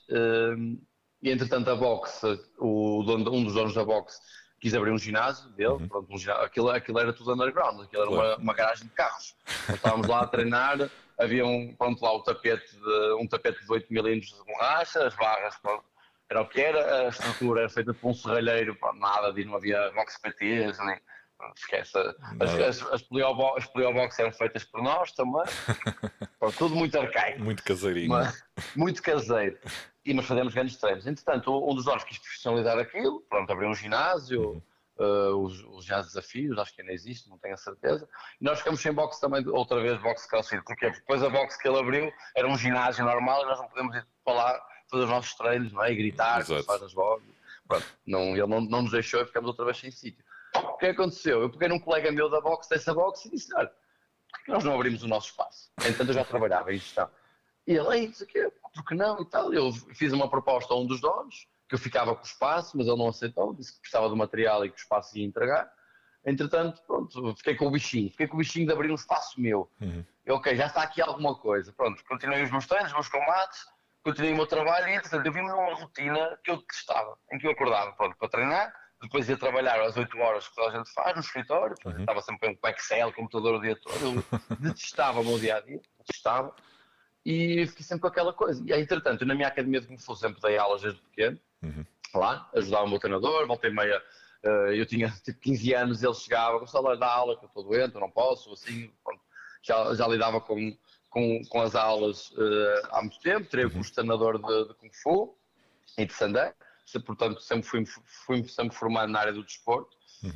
E entretanto a boxe, um dos donos da boxe quis abrir um ginásio dele, pronto, aquilo era tudo underground, aquilo era uma garagem de carros. Nós estávamos lá a treinar, havia um tapete de 8 milímetros de borracha, as barras, pronto, era o que era, a estrutura era feita por um serralheiro, pronto, nada disso, não havia box PTs, nem, esquece, as pliobox eram feitas por nós também, pronto, tudo muito arcaico. Muito caseirinho. Muito caseiro. Mas fazemos grandes treinos. Entretanto, um dos donos quis profissionalizar aquilo, pronto, abriu um ginásio, os ginásios desafios, acho que ainda existe, não tenho a certeza. E nós ficamos sem boxe também, outra vez boxe CrossFit. Porquê? Porque depois a boxe que ele abriu era um ginásio normal e nós não podemos ir para lá fazer os nossos treinos, não é? E gritar, como se faz nas boxes. Pronto, ele não nos deixou e ficamos outra vez sem sítio. O que aconteceu? Eu peguei num colega meu da boxe, dessa boxe, e disse: olha, por que nós não abrimos o nosso espaço? Entanto, eu já trabalhava em gestão. E ele, isso aqui, por que não? E tal. Eu fiz uma proposta a um dos donos, que eu ficava com o espaço, mas ele não aceitou, disse que precisava do material e que o espaço ia entregar. Entretanto, pronto, fiquei com o bichinho de abrir um espaço meu. Eu, ok, já está aqui alguma coisa. Pronto, continuei os meus treinos, os meus combates, continuei o meu trabalho e, entretanto, eu vi-me numa rotina que eu detestava, em que eu acordava, pronto, para treinar, depois ia trabalhar às 8 horas, que toda a gente faz, no escritório, estava sempre com Excel, computador o dia todo, eu detestava o meu dia-a-dia, detestava. E fiquei sempre com aquela coisa. E aí, entretanto, na minha academia de Kung Fu sempre dei aulas desde pequeno, lá, ajudava o meu treinador, volta e meia, eu tinha tipo 15 anos, ele chegava, gostava de dar aula, que eu estou doente, eu não posso, assim, pronto, já lidava com as aulas há muito tempo, tirei o curso de treinador de Kung Fu e de Sandé, portanto sempre fui sempre formado na área do desporto,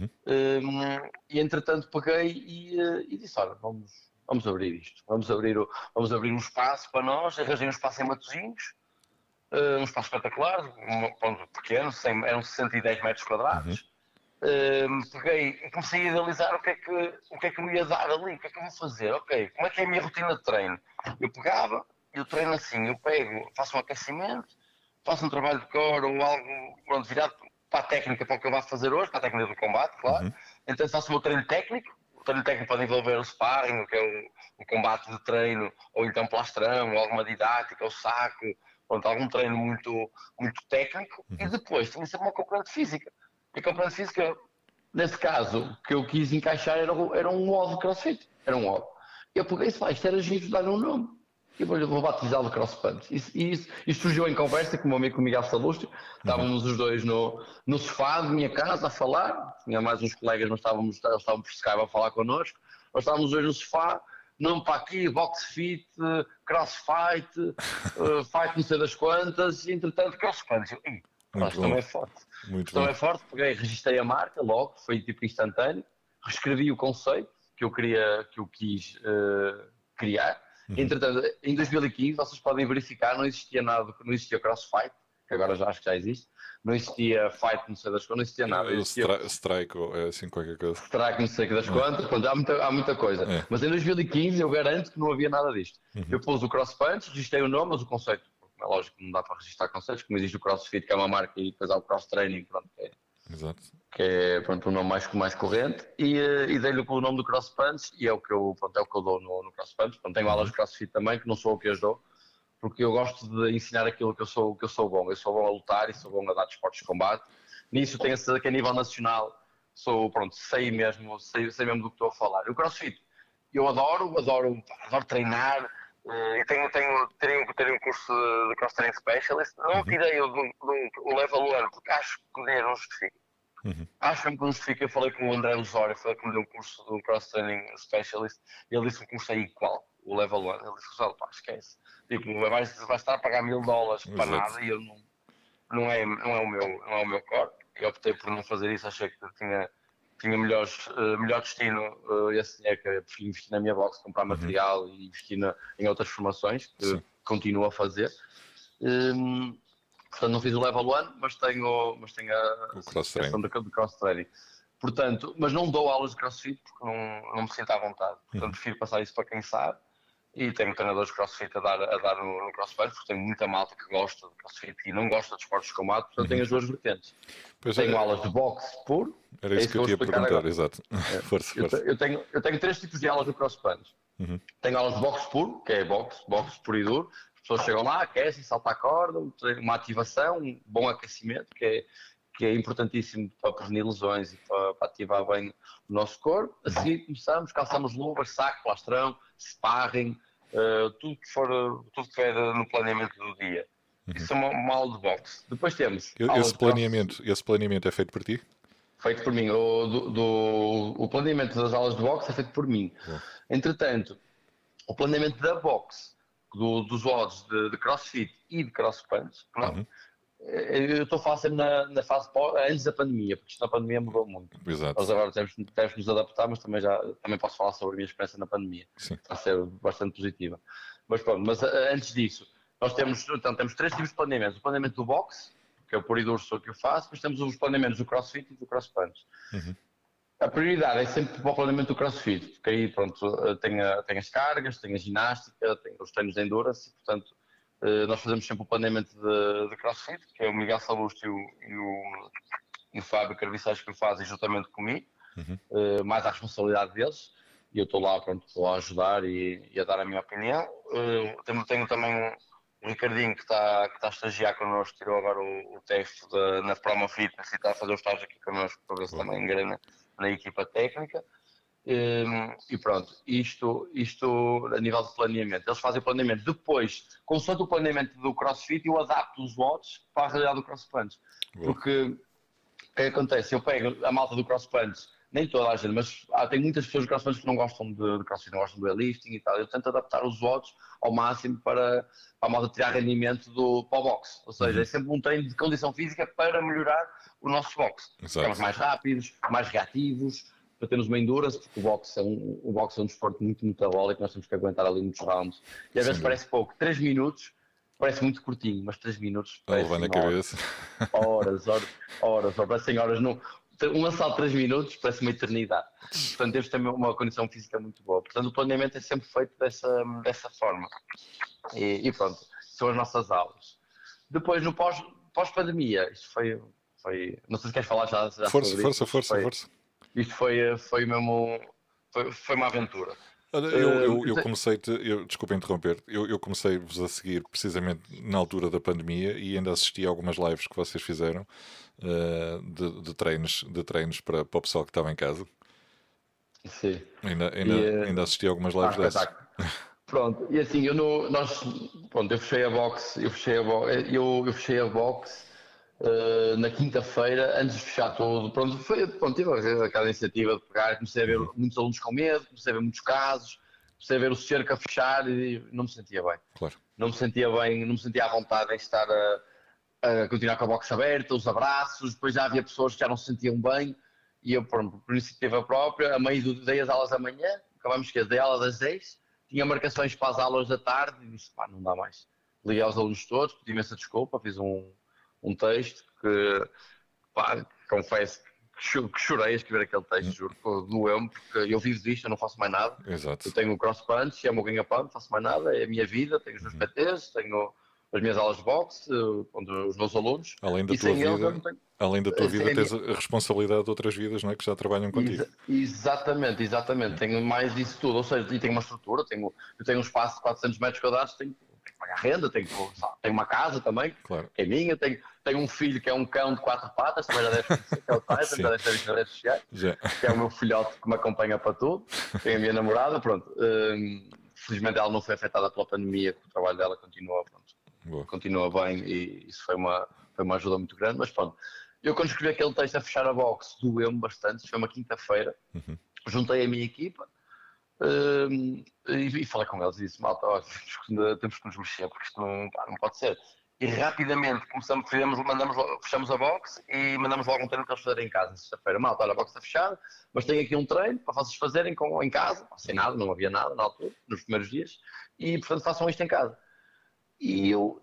e entretanto peguei e disse, olha, vamos abrir isto, vamos abrir um espaço para nós, arranjei um espaço em Matosinhos, um espaço espetacular, pequeno, eram 110 metros quadrados. Peguei e comecei a idealizar o que é que eu ia dar ali, o que é que eu vou fazer, ok, como é que é a minha rotina de treino? Eu pegava, eu treino assim, eu pego, faço um aquecimento, faço um trabalho de core ou algo, virado para a técnica, para o que eu vou fazer hoje, para a técnica do combate, claro. Então faço o meu treino técnico, treino técnico pode envolver o sparring, que é o combate de treino, ou então plastrão, ou alguma didática, ou saco, pronto, algum treino muito, muito técnico, e depois tinha sempre uma componente física. E a componente física, nesse caso, que eu quis encaixar era um WOD de CrossFit. Era um WOD. Eu peguei isso, isto era giro, dar um nome. E eu vou batizá-lo de CrossPunch. Isso surgiu em conversa com o meu amigo Miguel Salustio. Estávamos os dois no sofá da minha casa a falar. Tinha mais uns colegas, mas eles estavam por Skype a falar connosco. Nós estávamos os dois no sofá, nome para aqui, box fit, crossfight, fight não sei das quantas, e entretanto CrossPunch. Isto também é forte. Muito isto também é forte, peguei, registrei a marca logo, foi tipo instantâneo, reescrevi o conceito que eu quis criar. Entretanto, em 2015, vocês podem verificar, não existia nada, não existia CrossFight, que agora já acho que já existe, não existia Fight, não sei das quantas, não existia nada. Existia Strike ou é assim qualquer coisa. Strike, não sei das quantas, pronto, há muita coisa. Mas em 2015 eu garanto que não havia nada disto. Eu pus o CrossPunch, registrei o nome, mas o conceito, é lógico que não dá para registrar conceitos, como existe o CrossFit, que é uma marca, e depois há o Cross Training, pronto, Exato. Que é pronto, o nome mais corrente, e dei-lhe o nome do CrossPunch, e é o que eu dou no CrossPunch. Tenho aulas de CrossFit também, que não sou o que as dou, porque eu gosto de ensinar aquilo que eu sou bom. Eu sou bom a lutar e sou bom a dar desportos de combate. Nisso tenho a certeza que a nível nacional sei mesmo do que estou a falar. O CrossFit, eu adoro treinar, e tenho um curso de Cross Training Specialist. Não tirei o Level 1 porque acho que o dinheiro não justifica. Acho que não justifica. Eu falei com o André Osório, foi que me deu um curso do Cross Training Specialist, e ele disse que o curso é igual, o Level 1. Ele disse: pá, esquece. Tipo, vais estar a pagar $1000 para nada, e eu não é o meu core. Eu optei por não fazer isso, achei que tinha melhor destino esse dinheiro, que eu prefiro investir na minha box, comprar material e investir em outras formações, que continuo a fazer. Portanto, não fiz o level 1, mas tenho a certificação de cross-training. Portanto, mas não dou aulas de crossfit porque não me sinto à vontade. Portanto, prefiro passar isso para quem sabe. E tenho treinadores de crossfit a dar no crossfit, porque tenho muita malta que gosta de crossfit e não gosta de esportes de combate, portanto tenho as duas vertentes. Tenho aulas de boxe puro. Era isso que eu te ia perguntar, agora. Exato. Força. Eu tenho 3 tipos de aulas no CrossFit. Tenho aulas de boxe puro, que é boxe puro e duro. As pessoas chegam lá, aquecem, saltam a corda, uma ativação, um bom aquecimento, que é importantíssimo para prevenir lesões e para ativar bem o nosso corpo. A seguir começamos, calçamos luvas, saco, plastrão, sparring, tudo que for no planeamento do dia. Isso é uma aula de boxe. Depois temos... Esse planeamento é feito por ti? Feito por mim. O planeamento das aulas de boxe é feito por mim. Entretanto, o planeamento da boxe, dos odds de CrossFit e de CrossPunch, eu estou a falar sempre na fase antes da pandemia, porque isto na pandemia mudou muito. Exato. Nós agora temos que nos adaptar, mas também posso falar sobre a minha experiência na pandemia. Sim. Está a ser bastante positiva. Mas pronto, antes disso, nós temos 3 tipos de planeamentos. O planeamento do boxe, que é o puro e duro que eu faço, mas temos os planeamentos do CrossFit e do CrossPunch. A prioridade é sempre para o planeamento do CrossFit, porque aí pronto, tem as cargas, tem a ginástica, tem os treinos de endurance, e portanto nós fazemos sempre o planeamento de CrossFit, que é o Miguel Salustio e o Fábio Carviçais que o fazem juntamente comigo, mais a responsabilidade deles, e eu estou lá a ajudar e a dar a minha opinião. Tenho também o Ricardinho que está a estagiar connosco, tirou agora o teste na Promo Fitness e está a fazer o estágio aqui connosco para ver se também engrena na equipa técnica. E pronto, isto a nível de planeamento. Eles fazem o planeamento. Depois, consoante o planeamento do CrossFit, eu adapto os watts para a realidade do CrossPunch. Porque o que acontece? Eu pego a malta do CrossPunch, nem toda a gente, mas tem muitas pessoas do CrossPunch que não gostam de CrossFit, não gostam do weightlifting e tal. Eu tento adaptar os watts ao máximo para a malta tirar rendimento para o boxe. Ou seja, é sempre um treino de condição física para melhorar o nosso boxe. Ficamos mais rápidos, mais reativos, para termos uma endurance, porque o boxe é um desporto muito metabólico, nós temos que aguentar ali muitos rounds. E às vezes parece pouco, 3 minutos parece muito curtinho, mas 3 minutos parece na cabeça. Horas, parecem horas. Um assalto de 3 minutos parece uma eternidade. Portanto, temos também uma condição física muito boa. Portanto, o planeamento é sempre feito dessa forma. E pronto, são as nossas aulas. Depois, no pós-pandemia, isto foi... Não sei se queres falar já Força. Isto foi foi uma aventura. Olha, eu comecei-te, desculpa interromper, eu comecei-vos a seguir precisamente na altura da pandemia e ainda assisti a algumas lives que vocês fizeram de treinos para o pessoal que estava em casa. Sim. Ainda assisti a algumas lives dessas. Pronto, e assim, eu fechei a box, eu fechei a box na quinta-feira, antes de fechar tudo. Pronto, tive aquela iniciativa de pegar, comecei a ver muitos alunos com medo, comecei a ver muitos casos, comecei a ver o cerco a fechar e não me sentia bem. Claro. Não me sentia bem, não me sentia à vontade em estar a continuar com a box aberta, os abraços, depois já havia pessoas que já não se sentiam bem e eu, por iniciativa própria, a meio dei as aulas da manhã, acabámos que dei aula das 10, tinha marcações para as aulas da tarde e disse, pá, não dá mais. Liguei aos alunos todos, pedi imensa desculpa, fiz um texto que, pá, confesso que chorei a escrever aquele texto, juro, doeu-me, porque eu vivo disto, eu não faço mais nada. Exato. Eu tenho o cross punch, é o meu ganha-pão, não faço mais nada, é a minha vida, tenho os meus PTs, tenho as minhas aulas de boxe, os meus alunos. Além da tua vida, além da tua vida, tens a responsabilidade de outras vidas, não é, que já trabalham contigo. Exatamente. Tenho mais disso tudo, ou seja, e tenho uma estrutura, eu tenho um espaço de 400 metros quadrados, tenho que pagar renda, tenho uma casa também, claro, que é minha, tenho um filho que é um cão de 4 patas, também já deve conhecer, que é o Tyson, já deve ter visto nas redes sociais, que é o meu filhote que me acompanha para tudo, tenho a minha namorada, pronto. Felizmente ela não foi afetada pela pandemia, que o trabalho dela continua bem e isso foi uma ajuda muito grande, mas pronto. Eu quando escrevi aquele texto a fechar a box doeu-me bastante, foi uma quinta-feira, juntei a minha equipa e falei com eles e disse, malta, temos que nos mexer porque isto não pode ser. E rapidamente fechamos a box e mandamos logo um treino para eles fazerem em casa, sexta-feira. Malta, olha, a box está fechada, mas tem aqui um treino para vocês fazerem em casa, sem nada, não havia nada na altura, nos primeiros dias, e portanto façam isto em casa. E eu,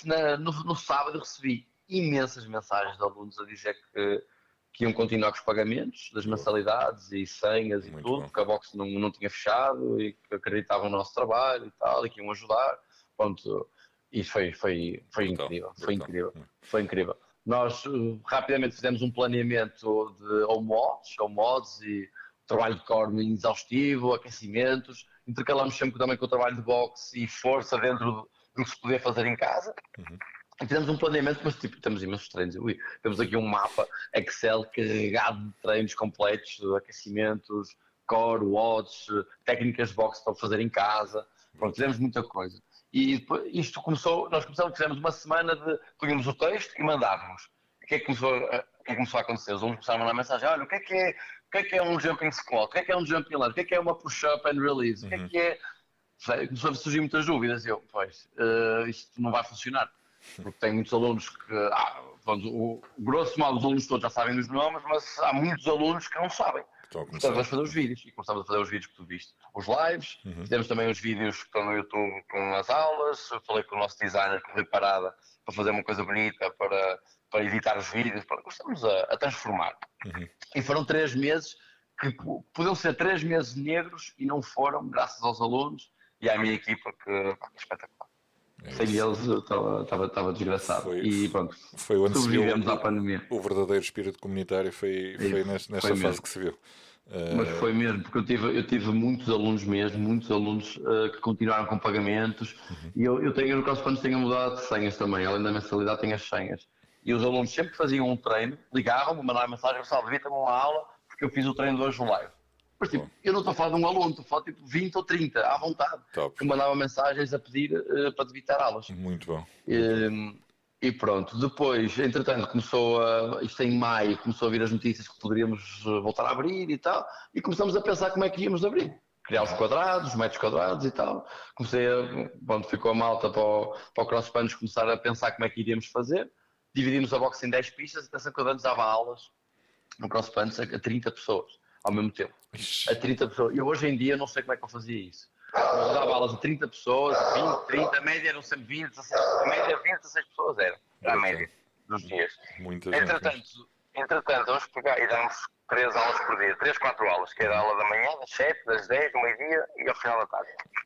no sábado, recebi imensas mensagens de alunos a dizer que iam continuar com os pagamentos das mensalidades e senhas e muito tudo, porque a box não tinha fechado e que acreditavam no nosso trabalho e tal, e que iam ajudar. Pronto, e foi incrível, foi incrível. Nós rapidamente fizemos um planeamento de home mods e trabalho de core exaustivo, aquecimentos, intercalamos sempre também com o trabalho de boxe e força dentro do que se podia fazer em casa. E fizemos um planeamento, mas temos imensos treinos. Temos aqui um mapa Excel carregado de treinos completos, aquecimentos, core, watts, técnicas de boxe para fazer em casa. Pronto, fizemos muita coisa. E depois, fizemos uma semana de punhamos o texto e mandávamos. O que é que começou a acontecer? Os alunos começaram a mandar mensagem, olha, o que é um jumping squat? O que é um jumping line? O que é uma push-up and release? O que é começou a surgir muitas dúvidas. Eu, isto não vai funcionar. Porque tem muitos alunos que, o grosso modo dos alunos todos já sabem os nomes, mas há muitos alunos que não sabem. Portanto, vamos fazer os vídeos. E começamos a fazer os vídeos que tu viste. Os lives, fizemos também os vídeos que estão no YouTube com as aulas. Eu falei com o nosso designer, que foi parada, para fazer uma coisa bonita, para editar os vídeos. Começamos a transformar. E foram 3 meses que podiam ser 3 meses negros e não foram, graças aos alunos e à minha equipa, que é espetacular. Sem eles estava desgraçado. E pronto, foi onde sobrevivemos à pandemia. O verdadeiro espírito comunitário foi nesta fase que se viu. Mas foi mesmo, porque eu tive muitos alunos que continuaram com pagamentos. E eu no CrossFit tenho mudado de senhas também, além da mensalidade tenho as senhas. E os alunos sempre que faziam um treino, ligavam-me, mandavam mensagem, devia-me uma aula, porque eu fiz o treino de hoje no live. Mas eu não estou a falar de um aluno, estou a falar de 20 ou 30, à vontade, que mandavam mensagens a pedir para debitar aulas. Muito bom. E pronto, depois, entretanto, isto em maio, começou a vir as notícias que poderíamos voltar a abrir e tal, e começamos a pensar como é que íamos abrir. Criar os quadrados, os metros quadrados e tal. Ficou a malta para o CrossFit começar a pensar como é que iríamos fazer. Dividimos a box em 10 pistas e pensamos que eu antes dava aulas no CrossFit a 30 pessoas. Ao mesmo tempo, a 30 pessoas. Eu hoje em dia não sei como é que eu fazia isso. Eu dava aulas a 30 pessoas, 20, 30, a média eram sempre 20, 16, a média 20, 16 pessoas era a média dos dias. Entretanto, vamos pegar e damos 3 aulas por dia, 3, 4 aulas, que era a aula da manhã, das 7, das 10, do meio-dia e ao final da tarde.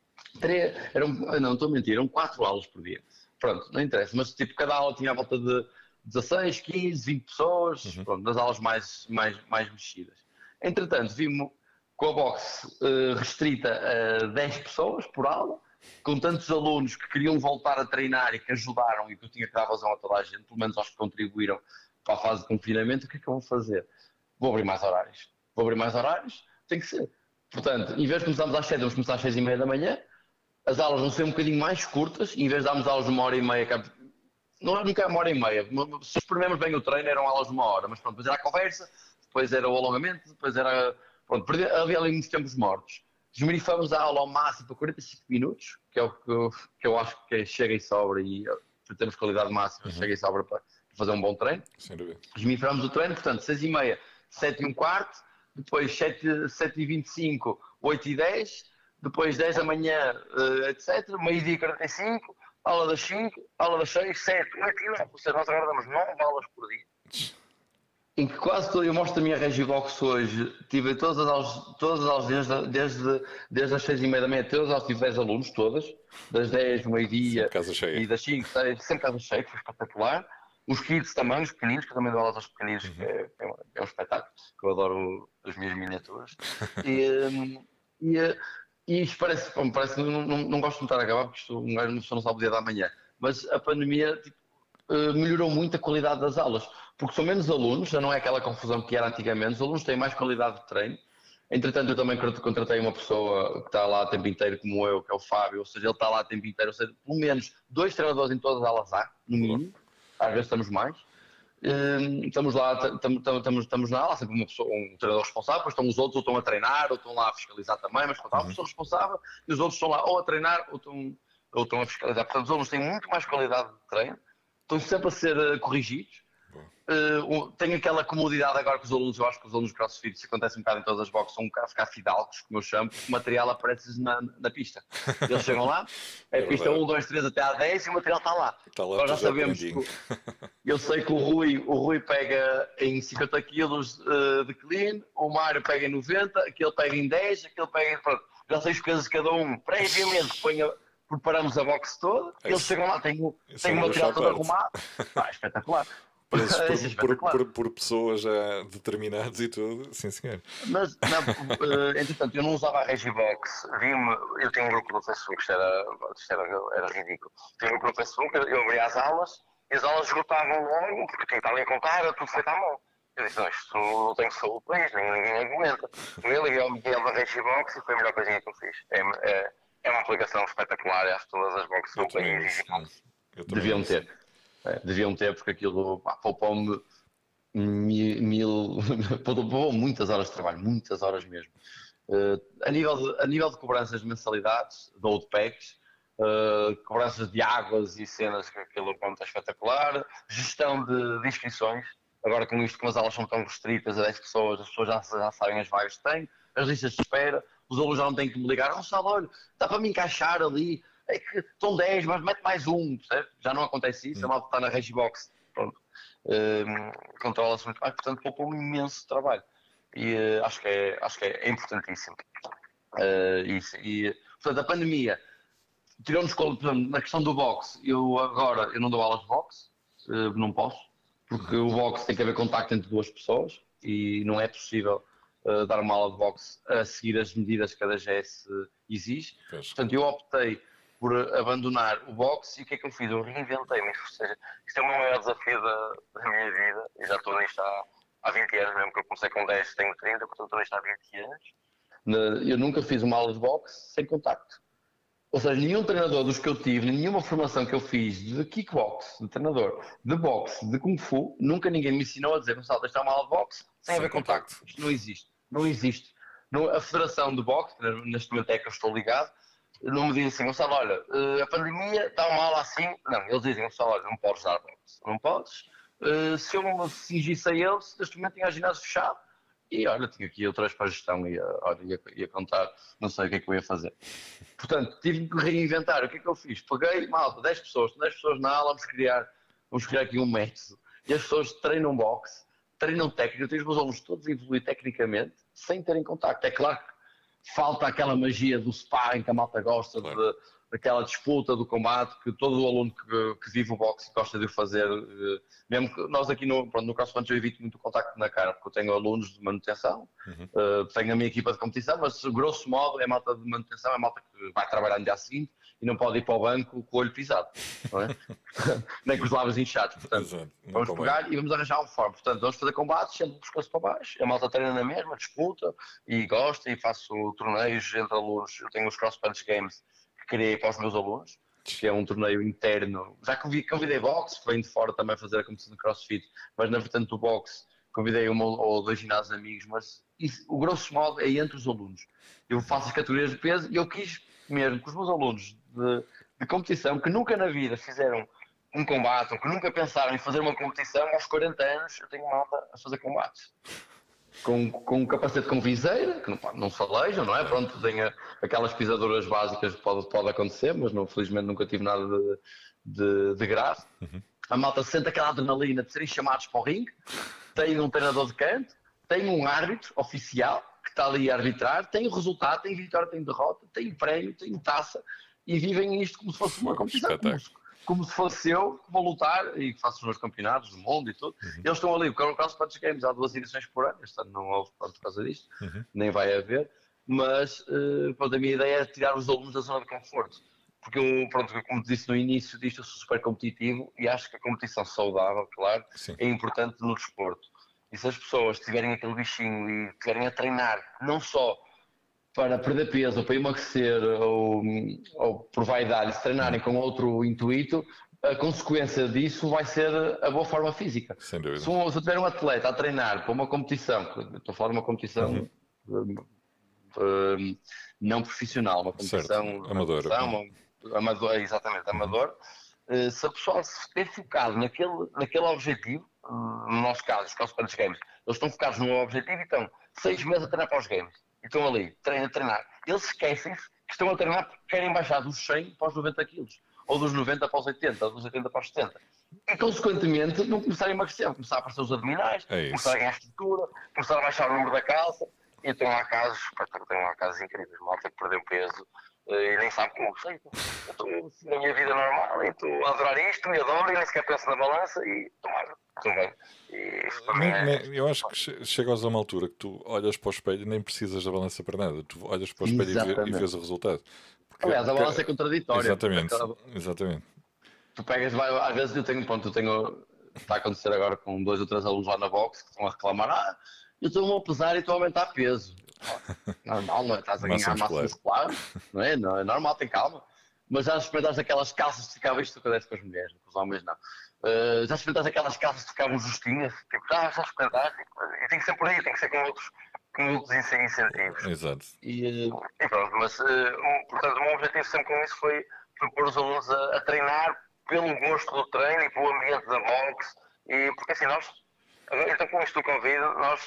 Não estou a mentir, eram 4 aulas por dia. Pronto, não interessa, mas cada aula tinha à volta de 16, 15, 20 pessoas, pronto, nas aulas mais mexidas. Entretanto, com a boxe restrita a 10 pessoas por aula, com tantos alunos que queriam voltar a treinar e que ajudaram e que eu tinha que dar razão a toda a gente, pelo menos aos que contribuíram para a fase de confinamento, o que é que eu vou fazer? Vou abrir mais horários. Tem que ser. Portanto, em vez de começarmos às 7, vamos começar às 6h30 da manhã, as aulas vão ser um bocadinho mais curtas, em vez de darmos aulas de 1h30, não é nunca 1h30, se experimentamos bem o treino eram aulas de 1 hora, mas pronto, depois era a conversa, depois era o alongamento, depois era, pronto, havia ali muitos tempos mortos. Desmirifamos a aula ao máximo para 45 minutos, que é o que eu acho que chega e sobra, e por termos qualidade máxima, chega e sobra para fazer um bom treino. Sem dúvida. Desmirifamos o treino, portanto, 6h30, 7h15, depois 7h25, 8h10, depois 10 da manhã, etc. Meio-dia e 45, aula das 5, aula das 6, 7, 8 e 9. Ou seja, nós agora damos 9 aulas por dia. Em que quase todo, eu mostro a minha Regibox hoje, tive todas as aulas desde as 6h30 da manhã, todas as aulas tive 10 alunos, todas, das 10, meio-dia e das 5, 6, sempre casa cheia, que foi espetacular. Os kids também, os pequeninos, que eu também dou aulas aos pequeninos, que é um espetáculo, que eu adoro as minhas miniaturas. E isto parece não gosto de estar a acabar, porque isto uma pessoa não sabe o dia da manhã, mas a pandemia melhorou muito a qualidade das aulas, porque são menos alunos, já não é aquela confusão que era antigamente, os alunos têm mais qualidade de treino. Entretanto, eu também contratei uma pessoa que está lá o tempo inteiro, como eu, que é o Fábio, ou seja, ele está lá o tempo inteiro, ou seja, pelo menos 2 treinadores em todas as aulas há, no mínimo, às vezes estamos mais. Estamos lá, estamos na aula, sempre uma pessoa, um treinador responsável, depois estão os outros, ou estão a treinar, ou estão lá a fiscalizar também, mas há uma pessoa responsável e os outros estão lá ou a treinar ou estão a fiscalizar. Portanto, os alunos têm muito mais qualidade de treino, estão sempre a ser corrigidos. Tem aquela comodidade agora que os alunos, eu acho que os alunos de CrossFit, isso acontece um bocado em todas as boxes, são um bocado a ficar fidalgos, como eu chamo, porque o material aparece na pista. Eles chegam lá, é a pista 1, 2, 3 até à 10 e o material está lá. Nós já sabemos que eu sei que o Rui pega em 50 kg de clean, o Mário pega em 90, aquele pega em 10, aquele pega em... Pronto, já sei os pesos de cada um, previamente preparamos a box toda, eles chegam lá, têm o material todo arrumado, espetacular. Por pessoas já determinadas e tudo, sim senhor. Mas, entretanto, eu não usava a Regibox, eu tenho um grupo no Facebook, isto era ridículo. Tinha um grupo no Facebook, eu abria as aulas e as aulas esgotavam logo, porque tinha que estar ali a contar, era tudo feito à mão. Eu disse, não, isto não tenho saúde para isto, ninguém aguenta. Eu liguei ao Miguel da Regibox e foi a melhor coisinha que eu fiz. É uma aplicação espetacular, acho que todas as boxes são bem Regibox. Deviam ter, porque aquilo poupou-me poupou muitas horas de trabalho, muitas horas mesmo. A nível de cobranças de mensalidades, de old packs, cobranças de águas e cenas, que aquilo é espetacular, gestão de inscrições, agora com isto, como as aulas são tão restritas a 10 pessoas, as pessoas já sabem as vagas que têm, as listas de espera, os alunos já não têm que me ligar, Gonçalo, olha, dá para me encaixar ali, é que estão 10, mas mete mais um, percebe? Já não acontece isso, a malta está na Regibox, pronto, controla-se muito mais, portanto poupou um imenso trabalho e acho que é importantíssimo. Portanto, a pandemia tirou-nos, na questão do boxe, eu não dou aulas de boxe, não posso, porque o boxe tem que haver contacto entre duas pessoas e não é possível dar uma aula de boxe a seguir as medidas que a DGS exige. Portanto, eu optei por abandonar o boxe e o que é que eu fiz? Eu reinventei-me, ou seja, isto é o meu maior desafio da minha vida e já estou nisto há 20 anos, mesmo que eu comecei com 10, tenho 30, portanto estou nisto há 20 anos. Eu nunca fiz uma aula de boxe sem contacto. Ou seja, nenhum treinador dos que eu tive, nenhuma formação que eu fiz de kickbox, de treinador, de boxe, de kung fu, nunca ninguém me ensinou a dizer, Gonçalo, deixa uma aula de boxe sem haver contacto. Isto não existe. Não existe. A Federação de Boxe, neste momento é que eu estou ligado, não me dizem assim, Gonçalo, olha, a pandemia dá uma aula assim. Não, eles dizem, Gonçalo, olha, não podes dar boxe. Não podes. Se eu não me cingisse a eles, neste momento tinha o ginásio fechado. E olha, tinha aqui outras para a gestão e ia contar, não sei o que é que eu ia fazer. Portanto, tive que reinventar. O que é que eu fiz? Peguei, malta, 10 pessoas na aula, vamos criar aqui um método. E as pessoas treinam boxe, treinam técnica, eu tenho os meus alunos todos a evoluir tecnicamente, sem terem contacto. É claro que falta aquela magia do sparring que a malta gosta, claro, daquela disputa do combate, que todo o aluno que vive o boxe gosta de o fazer, mesmo que nós aqui no CrossFit eu evito muito o contacto na cara, porque eu tenho alunos de manutenção, tenho a minha equipa de competição, mas grosso modo é malta de manutenção, é malta que vai trabalhar no dia seguinte e não pode ir para o banco com o olho pisado, não é? Nem com os lábios inchados. Portanto, vamos pegar e vamos arranjar um forma. Portanto, vamos fazer combates, sempre o pescoço para baixo, a malta treina na mesma, disputa e gosta, e faço torneios entre alunos. Eu tenho os Cross Punch Games que criei para os meus alunos, que é um torneio interno. Já convidei boxe, vem de fora também fazer a competição de CrossFit, mas na vertente do boxe convidei um ou dois ginásios amigos, mas isso, o grosso modo é entre os alunos. Eu faço as categorias de peso e eu quis mesmo que os meus alunos de competição, que nunca na vida fizeram um combate, ou que nunca pensaram em fazer uma competição, aos 40 anos eu tenho malta a fazer combates. Com um capacete com viseira, que não se alejam, não é? Pronto, tem aquelas pisaduras básicas que pode acontecer, mas não, felizmente nunca tive nada de grave. A malta sente aquela adrenalina de serem chamados para o ringue, tem um treinador de canto, tem um árbitro oficial que está ali a arbitrar, tem o resultado, tem vitória, tem derrota, tem prémio, tem taça, e vivem isto como se fosse uma competição, como se fosse eu que vou lutar e que faço os meus campeonatos do mundo e tudo. Eles estão ali, o Cross Punch Games há 2 edições por ano, este ano não houve por causa disto, nem vai haver, mas pronto, a minha ideia é tirar os alunos da zona de conforto. Porque eu, pronto, como disse no início disto, eu sou super competitivo e acho que a competição saudável, claro, é importante no desporto. E se as pessoas tiverem aquele bichinho e estiverem a treinar, não só para perder peso, ou para emagrecer, ou por vaidade, se treinarem com outro intuito, a consequência disso vai ser a boa forma física. Sem dúvida. Se eu tiver um atleta a treinar para uma competição, estou a falar de uma competição não profissional, uma competição amadora, exatamente, amador. Se a pessoa se estiver focado naquele objetivo, no nosso caso, os Cross Punch Games, eles estão focados no objetivo e estão 6 meses a treinar para os games. E estão ali, a treinar. Eles esquecem-se que estão a treinar porque querem baixar dos 100 para os 90 quilos, ou dos 90 para os 80, ou dos 80 para os 70. E, consequentemente, não começarem a emagrecer, começar a aparecer os abdominais, começar a ganhar estrutura, começar a baixar o número da calça. E então há casos incríveis, malta que perdeu peso e nem sabe como sei. Eu estou na minha vida normal e estou a adorar isto, e adoro, e nem sequer penso na balança e estou bem. Eu acho que chegas a uma altura que tu olhas para o espelho e nem precisas da balança para nada. Tu olhas para o espelho e vês o resultado. Aliás, a balança é contraditória. Exatamente. Tu pegas, às vezes eu tenho, está a acontecer agora com 2 ou 3 alunos lá na box que estão a reclamar, eu estou-me a pesar e estou a aumentar peso. Normal, não é? Estás a ganhar massa muscular, não é? Não, é normal, tem calma. Mas já experimentaste aquelas calças que ficavam, isto acontece com as mulheres, com os homens não. Já experimentaste aquelas calças que ficavam justinhas? Tipo, já experimentaste? E tem que ser por aí, tem que ser com outros incentivos. Exato. E pronto, mas portanto o meu objetivo sempre com isso foi pôr os alunos a treinar pelo gosto do treino e pelo ambiente da boxe. E porque assim, então com isto do Covid,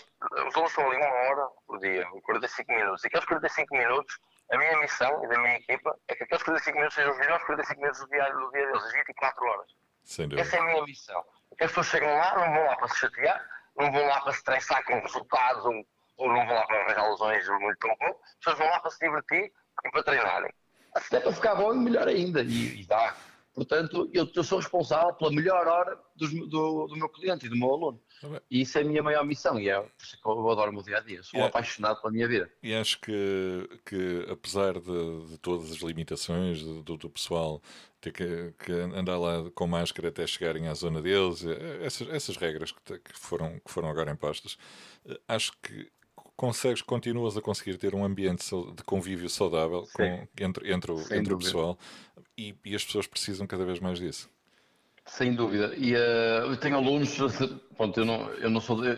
os alunos estão ali 1 hora por dia, 45 minutos. E aqueles 45 minutos, a minha missão e da minha equipa é que aqueles 45 minutos sejam os melhores 45 minutos do dia deles, as 24 horas. Essa é a minha missão. Porque as pessoas chegam lá, não vão lá para se chatear, não vão lá para se estressar com resultados, ou não vão lá para arranjar lesões muito tão pouco. As pessoas vão lá para se divertir e para treinarem. Se der para ficar bom, melhor ainda. E dá. Portanto, eu sou responsável pela melhor hora do meu cliente e do meu aluno. E isso é a minha maior missão. E é por isso que eu adoro o meu dia-a-dia. Sou apaixonado pela minha vida. E acho que apesar de todas as limitações do pessoal ter que andar lá com máscara até chegarem à zona deles, essas regras que foram agora impostas, acho que continuas a conseguir ter um ambiente de convívio saudável entre o pessoal, e as pessoas precisam cada vez mais disso. Sem dúvida. E eu tenho alunos, pronto, eu não sou.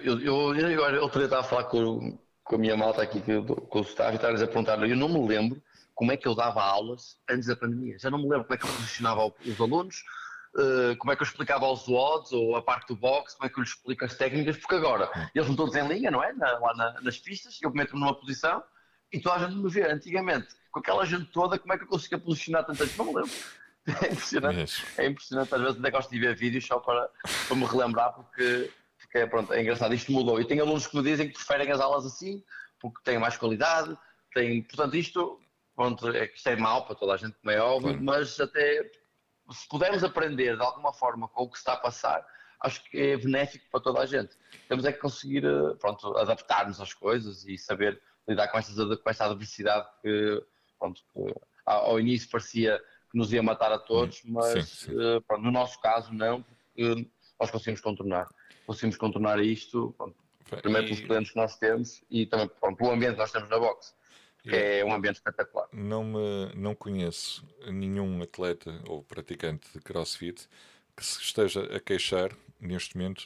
Eu estava a falar com a minha malta aqui, com o staff, e estava-lhes a perguntar, eu não me lembro como é que eu dava aulas antes da pandemia. Já não me lembro como é que eu posicionava os alunos, como é que eu explicava os WODs ou a parte do boxe, como é que eu lhes explico as técnicas, porque agora eles estão todos em linha, não é? Lá nas pistas, eu meto-me numa posição e toda a gente me vê. Antigamente, com aquela gente toda, como é que eu conseguia posicionar tanta gente? Não me lembro. É impressionante. É impressionante. Às vezes até gosto de ver vídeos só para me relembrar, porque pronto, é engraçado. Isto mudou. E tenho alunos que me dizem que preferem as aulas assim, porque têm mais qualidade. Portanto, isto pronto, é que isto é mau para toda a gente, como é óbvio, Claro. mas até se pudermos aprender de alguma forma com o que se está a passar, acho que é benéfico para toda a gente. Temos é que conseguir, pronto, adaptar-nos às coisas e saber lidar com esta adversidade que, pronto, que ao início parecia que nos ia matar a todos, Sim, mas sim. pronto, no nosso caso não, porque nós conseguimos contornar. Conseguimos contornar isto, pronto, primeiro pelos E, clientes que nós temos e também pronto, pelo ambiente que nós temos na box, que e é um ambiente espetacular. não conheço nenhum atleta ou praticante de CrossFit que se esteja a queixar neste momento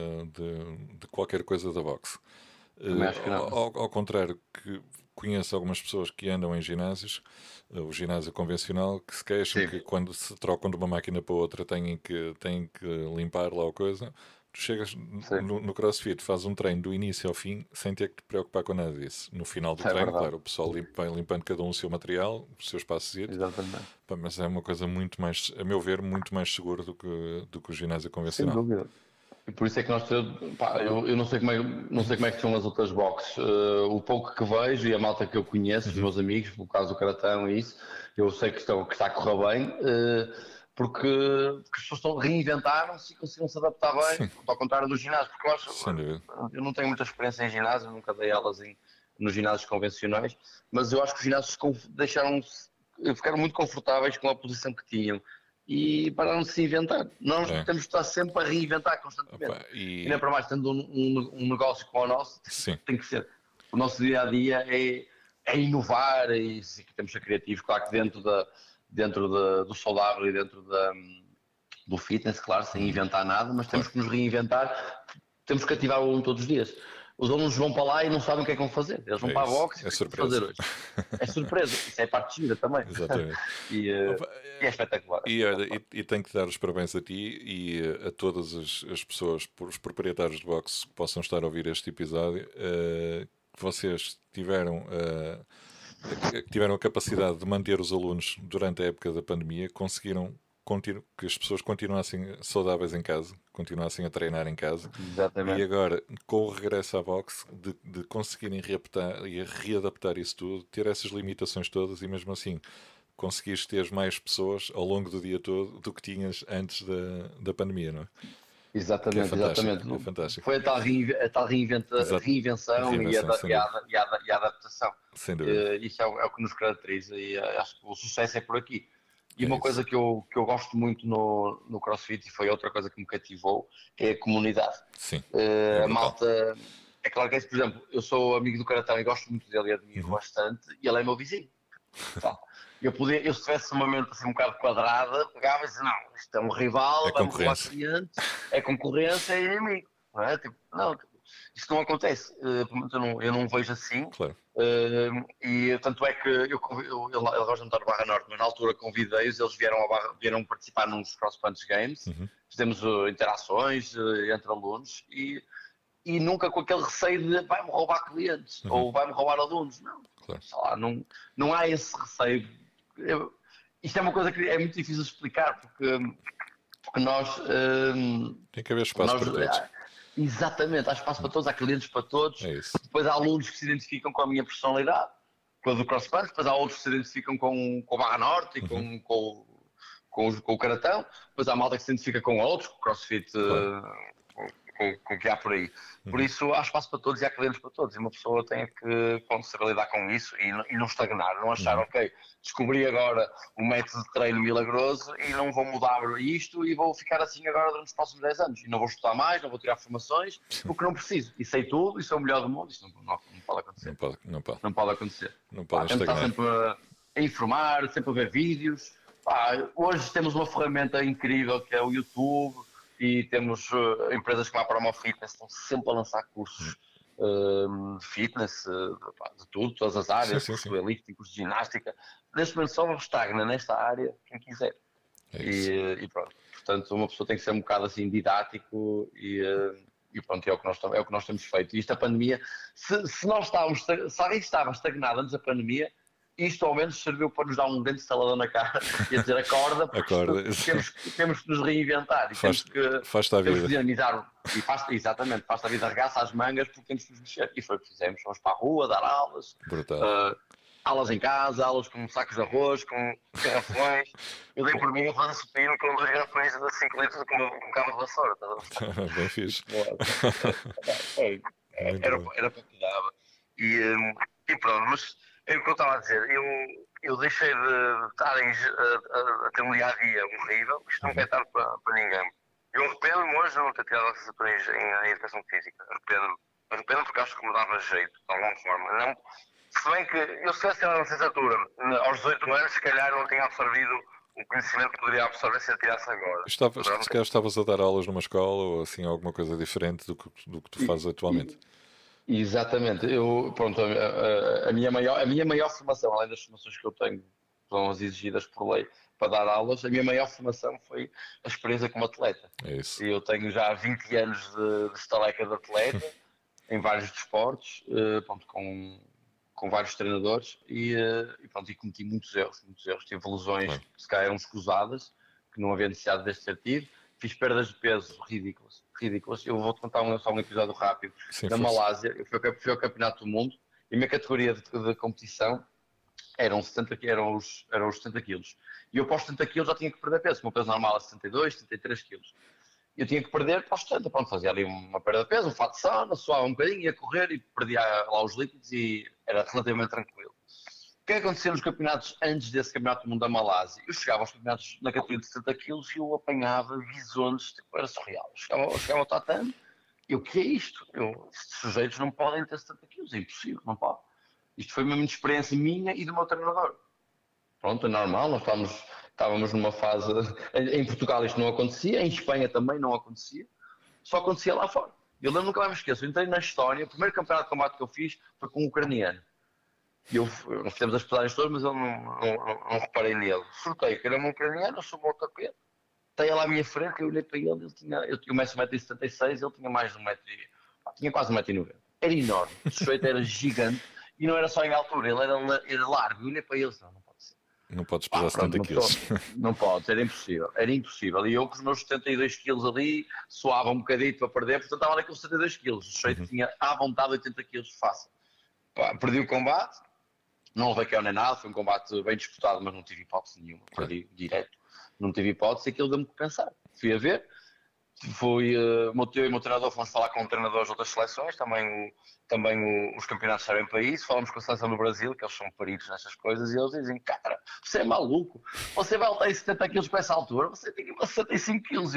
de qualquer coisa da boxe. Também acho que não. Ao contrário, que conheço algumas pessoas que andam em ginásios, o ginásio convencional, que se queixam Sim, que quando se trocam de uma máquina para outra têm que limpar lá a coisa. Tu chegas sim, no CrossFit, fazes um treino do início ao fim, sem ter que te preocupar com nada disso. No final do isso é treino, verdade. claro, o pessoal vai limpando cada um o seu material, os seus passos, Exatamente. mas é uma coisa muito mais, a meu ver, muito mais segura do que o ginásio Sem convencional. dúvida. E por isso é que nós pá, eu não sei como é que são as outras boxes. O pouco que vejo e a malta que eu conheço, os Uhum. meus amigos, no caso do Caratão e isso, eu sei que está a correr bem, porque as pessoas reinventaram-se e conseguiram se adaptar bem, Sim, ao contrário do ginásio, porque sem dúvida. eu não tenho muita experiência em ginásio, nunca dei aulas nos ginásios convencionais, mas eu acho que os ginásios ficaram muito confortáveis com a posição que tinham e pararam de se inventar. Nós É. temos de estar sempre a reinventar constantemente. Opa, E nem para mais, tendo um negócio como o nosso, sim, tem que ser. O nosso dia a dia é inovar e sim, temos que ser criativos. Claro que do saudável e do fitness, claro, sem inventar nada, mas temos claro. que nos reinventar. Temos que ativar o aluno todos os dias. Os alunos vão para lá e não sabem o que é que vão fazer. Eles vão É para a isso. boxe e o É que é que vão fazer surpresa. hoje? É surpresa. Isso é parte gira também. Exatamente. E, Opa, e é espetacular. É e, olha, espetacular. e tenho que dar os parabéns a ti e a todas as pessoas, os proprietários de boxe que possam estar a ouvir este episódio, que vocês tiveram a capacidade de manter os alunos durante a época da pandemia, conseguiram que as pessoas continuassem saudáveis em casa, continuassem a treinar em casa. E Exatamente. agora, com o regresso à boxe, de conseguirem readaptar e readaptar isso tudo, ter essas limitações todas e mesmo assim conseguires ter mais pessoas ao longo do dia todo do que tinhas antes da pandemia, não é? Que é Exatamente, fantástico, exatamente. é fantástico. Foi a tal Exato. reinvenção Reinvenção, sem dúvida. e a adaptação. Sem dúvida. Isso é o que nos caracteriza e acho que o sucesso é por aqui. E É uma isso. coisa que eu gosto muito no CrossFit, e foi outra coisa que me cativou, é a comunidade. Sim, é A brutal. malta. É claro que é, por exemplo, eu sou amigo do Caratão e gosto muito dele e admiro Uhum. bastante, e ele é meu vizinho. Tá. Eu se tivesse uma mente assim um bocado quadrada, pegava e dizia, não, isto é um rival, É vai-me roubar concorrência. clientes, é concorrência, é inimigo. Não é? Tipo, não, isto não acontece. Pelo menos eu não vejo assim. Claro. E tanto é que ele gosta de montar no Barra Norte, mas na altura convidei-os, eles vieram participar nos Cross Punch Games, Uhum. fizemos interações entre alunos e nunca com aquele receio de vai-me roubar clientes Uhum. ou vai-me roubar alunos. Não, Claro. sei lá, não há esse receio. Isto é uma coisa que é muito difícil de explicar porque Tem que haver espaço para todos. exatamente, há espaço para todos, há clientes para todos, É isso. depois há alunos que se identificam com a minha personalidade, com a do CrossFit, depois há outros que se identificam com o Barra Norte e Uhum. com o Caratão, depois há malta que se identifica com outros, com o CrossFit, Claro. com o que há por aí. Por Uhum. isso há espaço para todos e há clientes para todos. E uma pessoa tem que saber lidar com isso e não estagnar, não achar, Uhum. ok, descobri agora um método de treino milagroso e não vou mudar isto e vou ficar assim agora nos próximos 10 anos. E não vou estudar mais, não vou tirar formações, porque não preciso. E sei tudo e sou o melhor do mundo. Isto não pode acontecer. Não pode, não pode. Não pode acontecer. Não Pá, pode temos de estar estagnar. sempre a informar, sempre a ver vídeos. Pá, hoje temos uma ferramenta incrível que é o YouTube e temos empresas como a Promo Fitness estão sempre a lançar cursos de fitness, de tudo, todas as áreas, Sim, cursos sim. de weightlifting, cursos de ginástica. Neste momento só estagna nesta área quem quiser. É isso. E pronto. Portanto, uma pessoa tem que ser um bocado assim didático e pronto, é o que nós temos feito. E esta pandemia, se alguém estava estagnado antes da pandemia, isto ao menos serviu para nos dar um grande estaladão na cara e a dizer acorda, porque Acorda. temos que nos reinventar e Faz-te a temos vida. que dinamizar exatamente, faz a vida arregaça às mangas porque temos que nos mexer. E foi o que fizemos, fomos para a rua dar aulas, Brutal. aulas em casa, aulas com sacos de arroz, com garrafões. Eu dei por mim a fazer supino com 2 garrafões de 5 litros com um carro de vassoura. Bem fixe. Muito bom. Era para o que dava. E pronto, mas é o que eu estava a dizer. Eu deixei de estar a ter um dia a dia horrível. Isto não quer estar para ninguém. Eu arrependo-me hoje de não ter tirado a licenciatura em Educação Física. Arrependo porque acho que me dava jeito, de alguma forma. Não, se bem que eu se tivesse tirado a licenciatura aos 18 anos, se calhar não tinha absorvido o conhecimento que poderia absorver se eu tirasse agora. Se calhar estavas a dar aulas numa escola ou assim alguma coisa diferente do que tu fazes atualmente. Exatamente. Pronto, a minha maior formação, além das formações que eu tenho, que são as exigidas por lei para dar aulas, a minha maior formação foi a experiência como atleta. É isso. Eu tenho já 20 anos de estaleca de atleta em vários desportos, pronto, com vários treinadores e cometi muitos erros. Tive lesões Claro. que se calhar eram escusadas, que não havia necessidade de ter tido. Fiz perdas de peso ridículas. Eu vou-te contar só um episódio rápido. Sim, Na força. Malásia, eu fui ao Campeonato do Mundo e a minha categoria de competição eram os 70 quilos. E eu para os 70 quilos já tinha que perder peso. O meu peso normal é 72, 73 quilos. Eu tinha que perder para os 70. Pronto, fazia ali uma perda de peso, um fato de sauna, suava um bocadinho, ia correr e perdia lá os líquidos e era relativamente tranquilo. O que acontecia nos campeonatos antes desse Campeonato do Mundo da Malásia? Eu chegava aos campeonatos na categoria de 70 quilos e eu apanhava visões, tipo, era surreal. Eu chegava ao tatame e o que é isto? Estes sujeitos não podem ter 70 quilos, é impossível, não pode. Isto foi uma experiência minha e do meu treinador. Pronto, é normal, nós estávamos numa fase. Em Portugal isto não acontecia, em Espanha também não acontecia, só acontecia lá fora. Eu lembro, nunca mais me esqueço, eu entrei na Estónia, o primeiro campeonato de combate que eu fiz foi com um ucraniano. Nós fizemos as pesagens todas, mas eu não reparei nele. Sorteio que era um ucraniano, eu sou o tapete, está lá à minha frente, eu olhei para ele, eu tinha 1,76m, ele tinha mais de 1m, tinha quase 1,90m. Era enorme, o sujeito era gigante e não era só em altura, ele era largo. Eu olhei para ele, não pode ser. Não podes pesar 70 quilos. Não pode, era impossível. E eu com os meus 72 quilos ali, suava um bocadinho para perder, portanto estava ali com 72 quilos. O sujeito tinha à vontade 80 quilos fácil. Perdi o combate, não levei KO nem nada, foi um combate bem disputado, mas não tive hipótese nenhuma, perdi direto, não tive hipótese, e aquilo deu-me que pensar. Fui a ver, o meu treinador, fomos falar com treinadores de outras seleções, também os campeonatos sabem para isso, falamos com a seleção do Brasil, que eles são peritos nessas coisas, e eles dizem, cara, você é maluco, você vai lutar em 70 quilos com essa altura, você tem que ir para 65 quilos,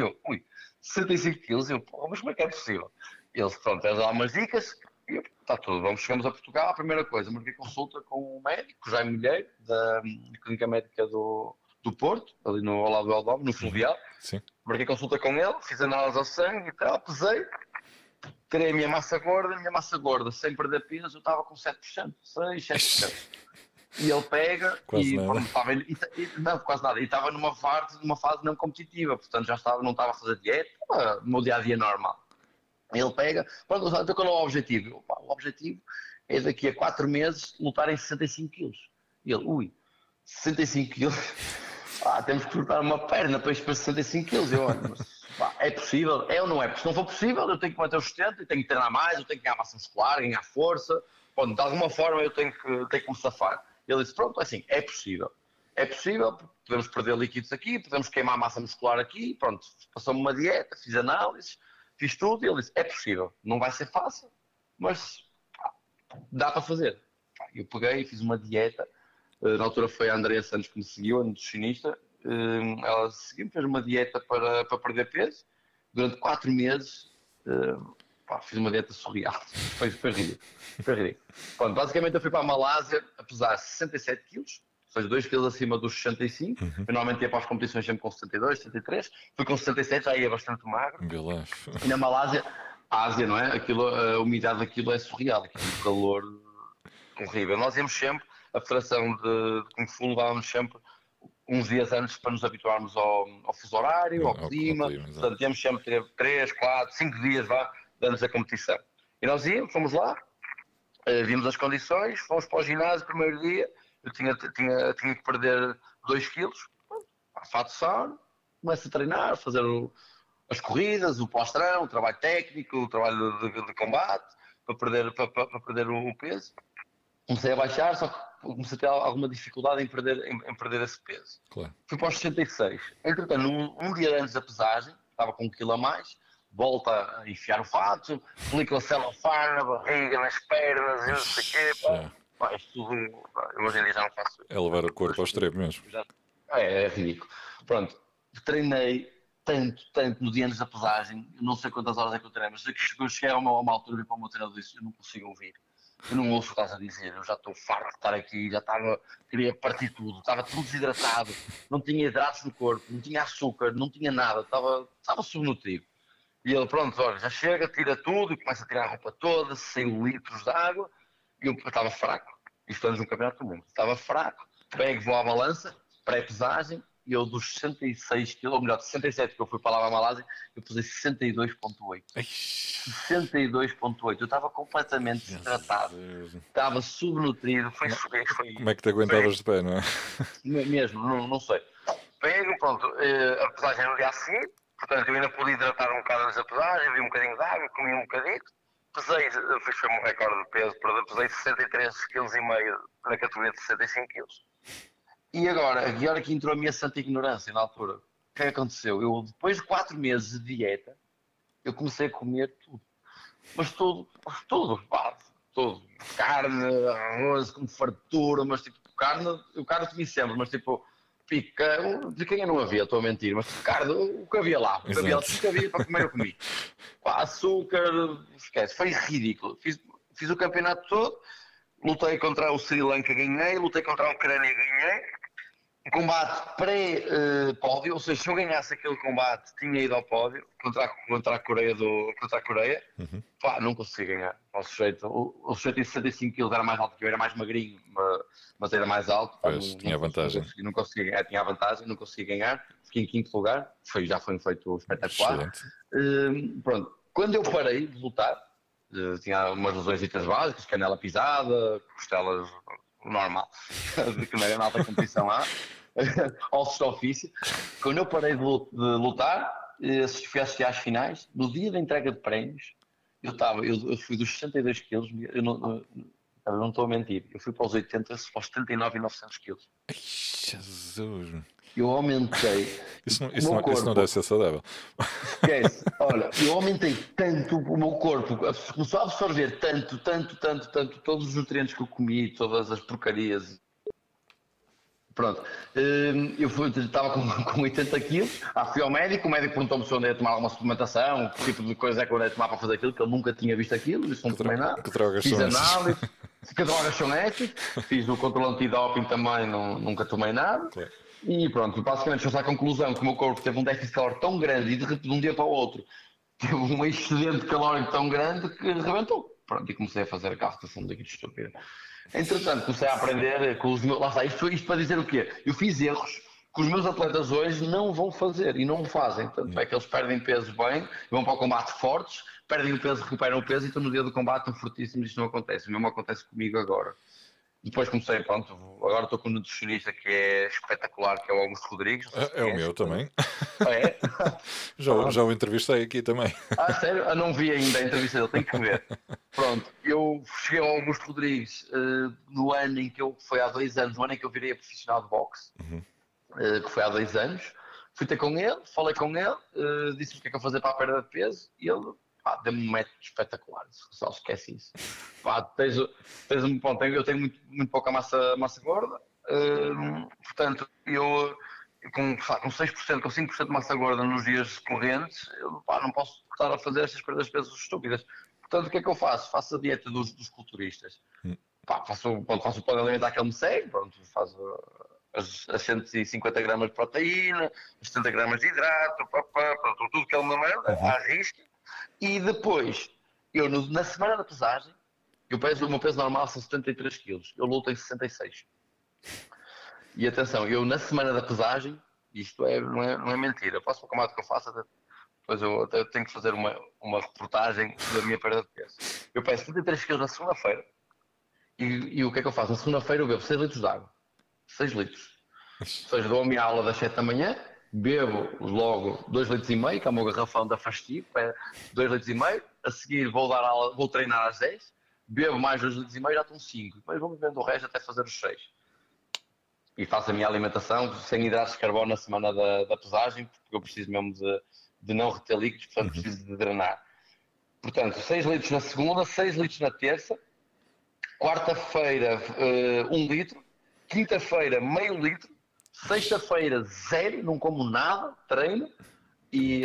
65 quilos, mas como é que é possível? Eles, pronto, eles dão umas dicas, e está tudo, chegamos a Portugal, a primeira coisa, marquei consulta com o médico, Jaime Milheiro, da Clínica Médica do Porto, ali ao lado do Eldom, no Fluvial. Sim. Marquei consulta com ele, fiz análise ao sangue e tal, pesei, tirei a minha massa gorda, sem perder peso, eu estava com 7%, 7%. E ele pega quase nada. Não, quase nada. E estava numa fase não competitiva, portanto não estava a fazer dieta, no meu dia a dia normal. Ele pega, pronto, então qual é o objetivo? O objetivo é daqui a 4 meses lutar em 65 quilos. E ele, 65 quilos? Temos que cortar uma perna para ir para 65 quilos. É possível? É ou não é? Porque se não for possível, eu tenho que manter o sustento, eu tenho que treinar mais, eu tenho que ganhar massa muscular, ganhar força. Pronto, de alguma forma eu tenho que me safar. Ele disse, pronto, assim, é possível. É possível, podemos perder líquidos aqui, podemos queimar massa muscular aqui, pronto, passou-me uma dieta, fiz análises, fiz tudo, e ele disse, é possível, não vai ser fácil, mas dá para fazer. Eu peguei e fiz uma dieta, na altura foi a Andrea Santos que me seguiu, a nutricionista, ela seguiu-me, fez uma dieta para perder peso, durante 4 meses, fiz uma dieta surreal, foi ridículo. Pronto, basicamente eu fui para a Malásia a pesar 67 quilos, ou seja, 2 quilos acima dos 65, eu normalmente ia para as competições sempre com 72, 73, fui com 77, já ia bastante magro, e na Malásia, a Ásia, não é? A umidade daquilo é surreal, o calor horrível. Nós íamos sempre, a Federação de Kung Fu levávamos sempre uns dias antes para nos habituarmos ao fuso horário, ao clima, portanto íamos sempre 3, 4, 5 dias antes da competição. E nós fomos lá, vimos as condições, fomos para o ginásio, primeiro dia, eu tinha que perder 2 quilos, fato sauna, começo a treinar, fazer as corridas, o pós-treino, o trabalho técnico, o trabalho de combate, para perder o peso. Comecei a baixar, só que comecei a ter alguma dificuldade em perder esse peso. Claro. Fui para os 66. Entretanto, um dia antes da pesagem, estava com 1 quilo a mais, volta a enfiar o fato, película celofane na barriga, nas pernas, e não sei o quê. Pá, isto tudo, eu hoje em dia já não faço isso. É levar o corpo ao extremo mesmo. É ridículo. Pronto, treinei tanto no dia antes da pesagem, eu não sei quantas horas é que eu treinei, mas eu cheguei a uma altura e para o meu treinador disse, eu não consigo ouvir. Eu não ouço o que estás a dizer, eu já estou farto de estar aqui, queria partir tudo, estava tudo desidratado, não tinha hidratos no corpo, não tinha açúcar, não tinha nada, estava subnutrido. E ele, pronto, olha, já chega, tira tudo, e começa a tirar a roupa toda, 100 litros de água, e eu estava fraco, isto antes de um campeonato do mundo, estava fraco, vou à balança, pré-pesagem, e eu dos 66 kg, ou melhor, de 67 que eu fui para lá na Malásia, eu pesei 62,8. 62,8. Eu estava completamente desidratado, estava subnutrido, foi. Como é que te aguentavas de pé, não é? Mesmo, não sei. Pego, pronto, a pesagem no dia assim, portanto eu ainda pude hidratar um bocado antes da pesagem, bebi um bocadinho de água, comi um bocadinho, pesei, foi um recorde de peso, pesei 63,5 kg na categoria de 65 kg. E agora que entrou a minha santa ignorância na altura, o que é que aconteceu? Eu, depois de 4 meses de dieta, eu comecei a comer tudo. Mas tudo, pá, tudo. Carne, arroz, com fartura, mas tipo, o carne comi sempre, mas tipo, pica, de quem eu não havia, estou a mentir, mas carne, o que havia lá, o que havia para comer eu comi. Pá, açúcar, esquece, foi ridículo. Fiz o campeonato todo, lutei contra o Sri Lanka, ganhei, lutei contra a Ucrânia, ganhei. Combate pré-pódio, ou seja, se eu ganhasse aquele combate, tinha ido ao pódio contra a Coreia. Pá, não consegui ganhar. O sujeito de 65 kg era mais alto que eu, era mais magrinho, mas era mais alto. Pá, tinha vantagem. Não consegui ganhar, tinha a vantagem, não consegui ganhar. Fiquei em 5º lugar, já foi um feito espetacular. Pronto, quando eu parei de lutar, tinha umas lesões básicas, canela pisada, costelas normal, que não era nada da competição lá, ossos de ofício. Quando eu parei de lutar, fui assistir às finais, no dia da entrega de prémios, eu fui dos 62 quilos, eu não estou a mentir, eu fui para os 80, para os 79,900 quilos. Ai, Jesus! Eu aumentei. Isso não deve ser saudável. Esquece. Olha, eu aumentei tanto o meu corpo, começou a absorver tanto, todos os nutrientes que eu comi, todas as porcarias. Pronto. Eu estava com 80 quilos, fui ao médico, o médico perguntou-me se eu ia tomar alguma suplementação, que tipo de coisa é que eu ia tomar para fazer aquilo, que ele nunca tinha visto aquilo, disse não tomei nada. Fiz análise, que drogas são essas, fiz o controle antidoping também, nunca tomei nada. Okay. E pronto, basicamente chegou-se à conclusão que o meu corpo teve um déficit calórico tão grande e de repente de um dia para o outro teve um excedente calórico tão grande que rebentou. Pronto, e comecei a fazer a captação daquilo de estúpido. Entretanto, comecei a aprender com os meus... Lá está, isto para dizer o quê? Eu fiz erros que os meus atletas hoje não vão fazer e não fazem. Tanto é que eles perdem peso bem, vão para o combate fortes, perdem o peso, recuperam o peso e estão no dia do combate estão fortíssimos. Isto não acontece. O mesmo acontece comigo agora. Depois comecei, pronto, agora estou com um nutricionista que é espetacular, que é o Augusto Rodrigues. É o meu também. É? já o entrevistei aqui também. Sério? Eu não vi ainda a entrevista dele, tenho que ver. Pronto, eu cheguei ao Augusto Rodrigues no ano em que foi há 2 anos, no ano em que eu virei profissional de boxe, que foi há 2 anos. Fui ter com ele, falei com ele, disse-me o que é que eu fazer para a perda de peso e ele... deu-me um método espetacular, só esquece isso. Eu tenho muito pouca massa gorda, portanto, eu com 6%, com 5% de massa gorda nos dias correntes, eu não posso estar a fazer estas perdas de peso estúpidas. Portanto, o que é que eu faço? Faço a dieta dos culturistas. Faço o plano alimentar que ele me segue, faço as 150 gramas de proteína, as 70 gramas de hidrato, tudo que ele me manda, à risca. E depois, eu na semana da pesagem, o meu peso normal são 73 kg, eu luto em 66. E atenção, eu na semana da pesagem, isto não é mentira, eu posso reclamar do que eu faço, depois eu tenho que fazer uma reportagem da minha perda de peso. Eu peso 73 kg na segunda-feira, e o que é que eu faço? Na segunda-feira eu bebo 6 litros de água, 6 litros. Ou seja, dou a minha aula das 7 da manhã, bebo logo 2,5 litros, que é o meu garrafão da Fastigo, 2,5 litros, a seguir vou treinar às 10, bebo mais 2 litros e meio, já estão 5. Depois vamos vendo o resto até fazer os 6. E faço a minha alimentação sem hidratos de carbono na semana da pesagem, porque eu preciso mesmo de não reter líquidos, portanto preciso de drenar. Portanto, 6 litros na segunda, 6 litros na terça, quarta-feira 1 litro, quinta-feira meio litro, sexta-feira 0, não como nada, treino, e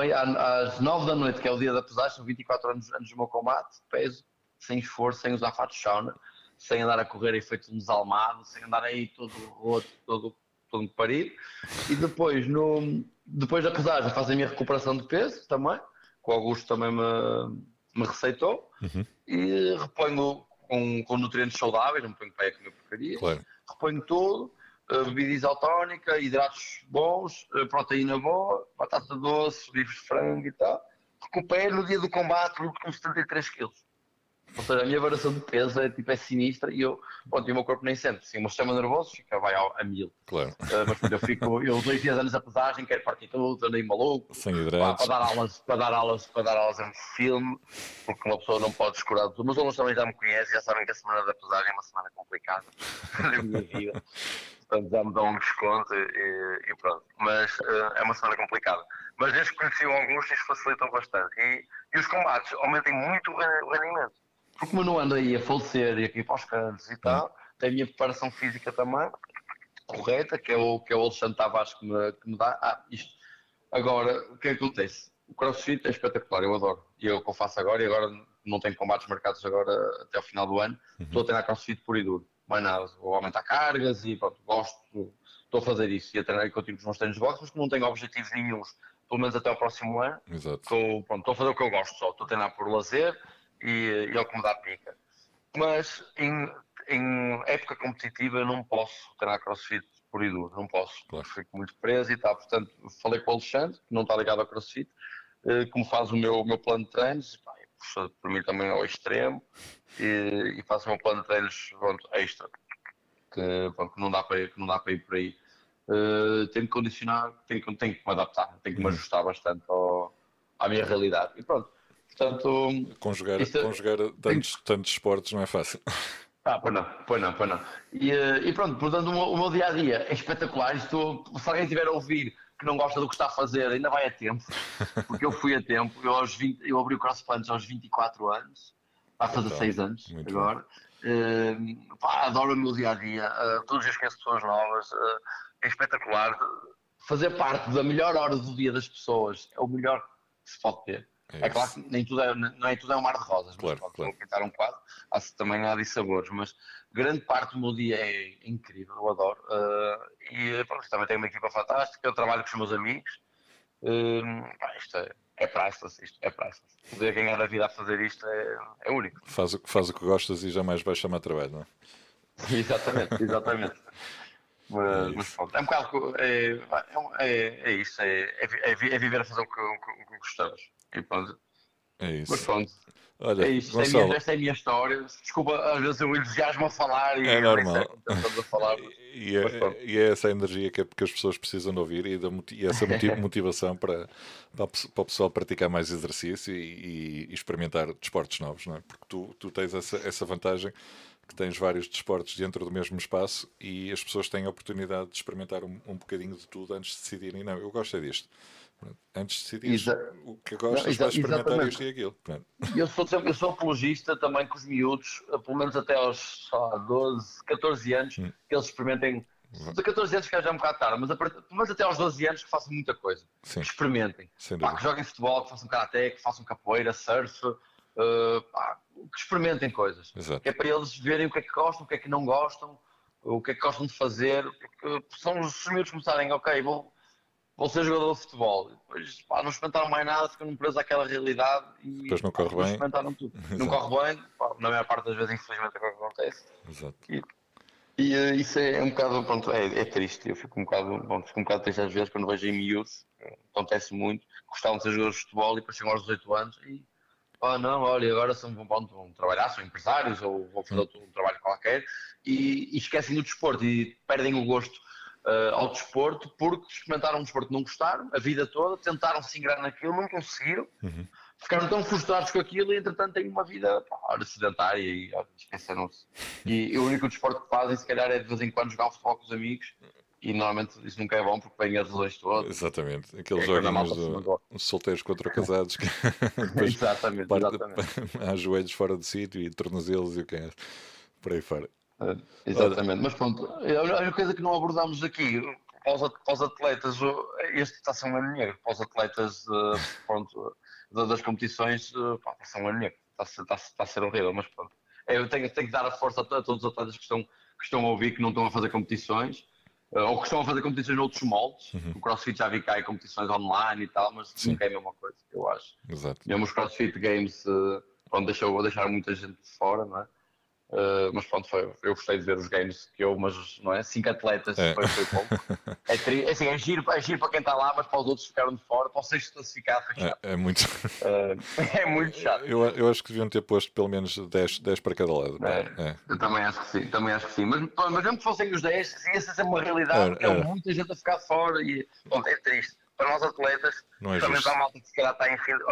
às 9 da noite, que é o dia da pesagem, são 24 anos antes do meu combate, peso sem esforço, sem usar fato de sauna, sem andar a correr aí feito um desalmado, sem andar aí todo roto, todo parido. E depois, depois da pesagem, faço a minha recuperação de peso também, que o Augusto também me receitou, e reponho com nutrientes saudáveis, não me ponho para aí a comer porcarias, Claro. reponho tudo, bebida isotónica, hidratos bons, proteína boa, batata doce, bifes de frango e tal. Recupero no dia do combate, luto com 73 quilos. Ou seja, a minha variação de peso é sinistra e o meu corpo nem sente. Se o meu sistema nervoso vai a 1000. Claro. Mas quando eu 2 dias antes da pesagem, quero partir tudo, andei maluco. Sem hidratos. Para dar aulas em filme, porque uma pessoa não pode descurar tudo. Mas alunos também já me conhecem, já sabem que a semana da pesagem é uma semana complicada na minha vida. Portanto, já me dão um desconto e pronto. Mas é uma semana complicada. Mas desde que conheci o Augusto, isto facilitou bastante. E os combates aumentem muito o rendimento. Porque como eu não ando aí a falecer e aqui para os cantos e tal, tem a minha preparação física também correta, que é o Alexandre Tavares que me dá. Isto. Agora, o que é que acontece? O CrossFit é espetacular, eu adoro. E eu faço agora, e agora não tenho combates marcados agora até ao final do ano, estou a treinar CrossFit puro e duro. Mais nada, vou aumentar cargas e pronto, estou a fazer isso e a treinar e continuo os meus treinos de boxe, mas que não tenho objetivos nenhuns, pelo menos até ao próximo ano. Estou a fazer o que eu gosto só, estou a treinar por lazer e é o que me dá pica. Mas em época competitiva eu não posso treinar CrossFit por e duro, não posso, claro. Fico muito preso e tal. Portanto, falei com o Alexandre, que não está ligado ao CrossFit, que me faz o meu plano de treinos, puxa por mim também ao extremo, e faço o meu plano de treinos extra, que não dá para ir por aí. Tenho que condicionar, tenho que me adaptar, tenho que me ajustar bastante à minha realidade. E pronto. Portanto, conjugar tantos esportes não é fácil. Pois não. E pronto, portanto, o meu dia a dia é espetacular. Se alguém estiver a ouvir que não gosta do que está a fazer, ainda vai a tempo, porque eu fui a tempo. Eu abri o CrossFit aos 24 anos, vai fazer 6 anos agora. Adoro o meu dia a dia, todos os dias conheço pessoas novas, é espetacular. Fazer parte da melhor hora do dia das pessoas é o melhor que se pode ter. É claro que nem tudo não é tudo um mar de rosas, mas vou pintar um quadro, também há de sabores, mas grande parte do meu dia é incrível, eu adoro. E pronto, também tenho uma equipa fantástica, eu trabalho com os meus amigos, isto é priceless, Poder ganhar a vida a fazer isto é único. Faz o que gostas e jamais vais chamar trabalho, não é? Exatamente. Mas pronto, é um bocado. É isso, é viver a fazer o que gostamos. E pronto. É isso. Mas pronto. Olha, é isso, Gonçalo, esta é a minha história. Desculpa, às vezes eu entusiasmo a falar e é normal. Estamos a falar. E é essa energia que as pessoas precisam de ouvir e essa motivação para o pessoal praticar mais exercício e experimentar desportos novos, não é? Porque tu tens essa vantagem que tens vários desportos dentro do mesmo espaço e as pessoas têm a oportunidade de experimentar um bocadinho de tudo antes de decidirem, não, eu gosto disto. Antes de decidir o que gostas, vais experimentar isto e aquilo. Eu sou apologista também com os miúdos, pelo menos até aos 12, 14 anos, que eles experimentem. De 14 anos que já é um bocado tarde, mas até aos 12 anos que façam muita coisa. Sim. Que experimentem. Que joguem futebol, que façam karaté, que façam capoeira, surf, que experimentem coisas. Exato. Que é para eles verem o que é que gostam, o que é que não gostam, o que é que gostam de fazer. Porque são os miúdos começarem, ok, vou ser jogador de futebol. Depois não experimentaram mais nada, ficam presos àquela realidade e depois não corre bem. Experimentaram tudo. Não corre bem, na maior parte das vezes, infelizmente, é o que acontece. Exato. E isso é um bocado, pronto, é triste. Eu fico um bocado triste às vezes quando vejo em miúdos, acontece muito, gostavam de ser jogadores de futebol e depois chegam aos 18 anos e não, olha, agora vão trabalhar, são empresários ou vão fazer um trabalho qualquer e esquecem do desporto e perdem o gosto ao desporto porque experimentaram um desporto que não gostaram a vida toda, tentaram se ingrar naquilo, não conseguiram, ficaram tão frustrados com aquilo e entretanto têm uma vida sedentária e esqueceram-se. E o único desporto que fazem, se calhar, é de vez em quando jogar futebol com os amigos. E normalmente isso nunca é bom porque vem as lesões todas. Exatamente. Aqueles Quando a joguinhos malta se magoa. solteiros contra casados que depois Exatamente, parte, exatamente. há joelhos fora de sítio e tornozelos e o que é por aí fora. Olha, Exatamente, mas pronto, a única coisa que não abordámos aqui, para os atletas, este está a ser um ano negro, para os atletas pronto, das competições, pá, está a ser um ano negro, está a ser horrível, mas pronto. Eu tenho que dar a força a todos os atletas que estão a ouvir, que não estão a fazer competições, ou que estão a fazer competições noutros moldes. O CrossFit já vi que há competições online e tal, mas Sim. nunca é a mesma coisa, eu acho. Exato. Mesmo os CrossFit Games, pronto, deixaram muita gente de fora, não é? Mas pronto, eu gostei de ver os games que houve, mas não é? 5 atletas foi pouco. Assim, é giro para quem está lá, mas para os outros ficaram de fora, para o sexto classificado foi chato. É muito. É muito chato. Eu acho que deviam ter posto pelo menos 10 para cada lado. Eu também acho que sim. Mas mesmo que fossem os 10, ia ser uma realidade, porque há muita gente a ficar de fora e pronto, é triste. Para nós atletas, também para a malta que se calhar está em fila.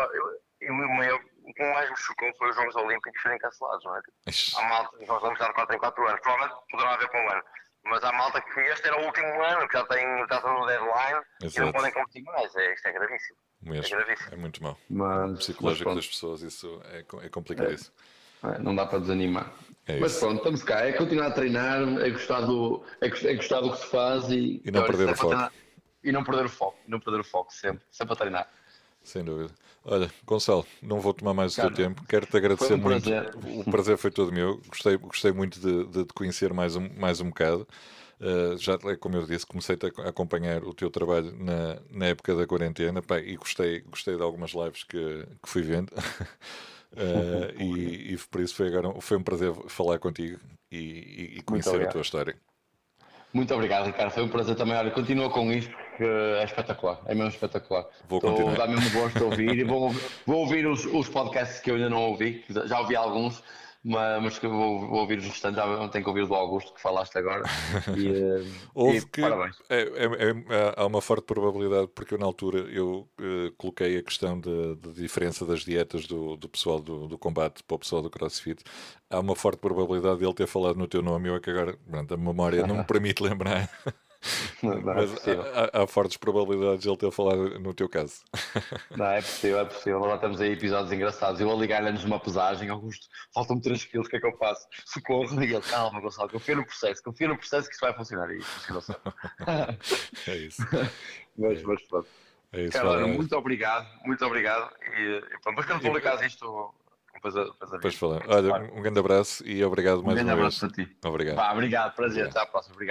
O que mais me chocou foi os Jogos Olímpicos serem cancelados, não é? Há malta, os Jogos Olímpicos de 4 em 4 anos, provavelmente poderão haver para um ano. Mas há malta que este era o último ano, que já está no deadline. Exato. E não podem competir mais. Isto é gravíssimo. Mesmo. É gravíssimo. É muito mau. Mas, o psicológico das pessoas, isso é complicadíssimo. Não dá para desanimar. Mas pronto, estamos cá. É continuar a treinar, é gostar do que se faz e não perder o foco. E não perder o foco. Não perder o foco, sempre a treinar. Sem dúvida. Olha, Gonçalo, não vou tomar mais o teu tempo. Quero-te agradecer muito. O prazer foi todo meu. Gostei muito de te conhecer mais um bocado. Já, como eu disse, comecei a acompanhar o teu trabalho na época da quarentena, pá, e gostei de algumas lives que fui vendo. E por isso foi um prazer falar contigo e conhecer a tua história. Muito obrigado, Ricardo. Foi um prazer também. Olha, continua com isto, porque é espetacular. É mesmo espetacular. Vou continuar. Dá mesmo gosto de ouvir e vou ouvir os podcasts que eu ainda não ouvi. Já ouvi alguns, mas que vou ouvir os restantes. Já tenho que ouvir do Augusto, que falaste agora. Parabéns. Há uma forte probabilidade, porque eu na altura coloquei a questão de diferença das dietas do pessoal do combate para o pessoal do CrossFit. Há uma forte probabilidade de ele ter falado no teu nome. Eu é que agora, pronto, a memória não me permite lembrar. Mas há fortes probabilidades de ele ter falado no teu caso. Não, é possível. Agora temos aí episódios engraçados. Eu a ligar-lhe-nos uma pesagem, Augusto, faltam-me 3 quilos, o que é que eu faço? Socorro, e ele, calma, Gonçalo, confia no processo que isso vai funcionar. E isso é isso. Mas pronto. É isso. Cara, muito obrigado. E pronto, depois quando publicares isto, depois falamos. Olha, um grande abraço e obrande mais uma vez. Um grande abraço para ti. Obrigado. Obrigado, prazer. Até à próxima. Obrigado.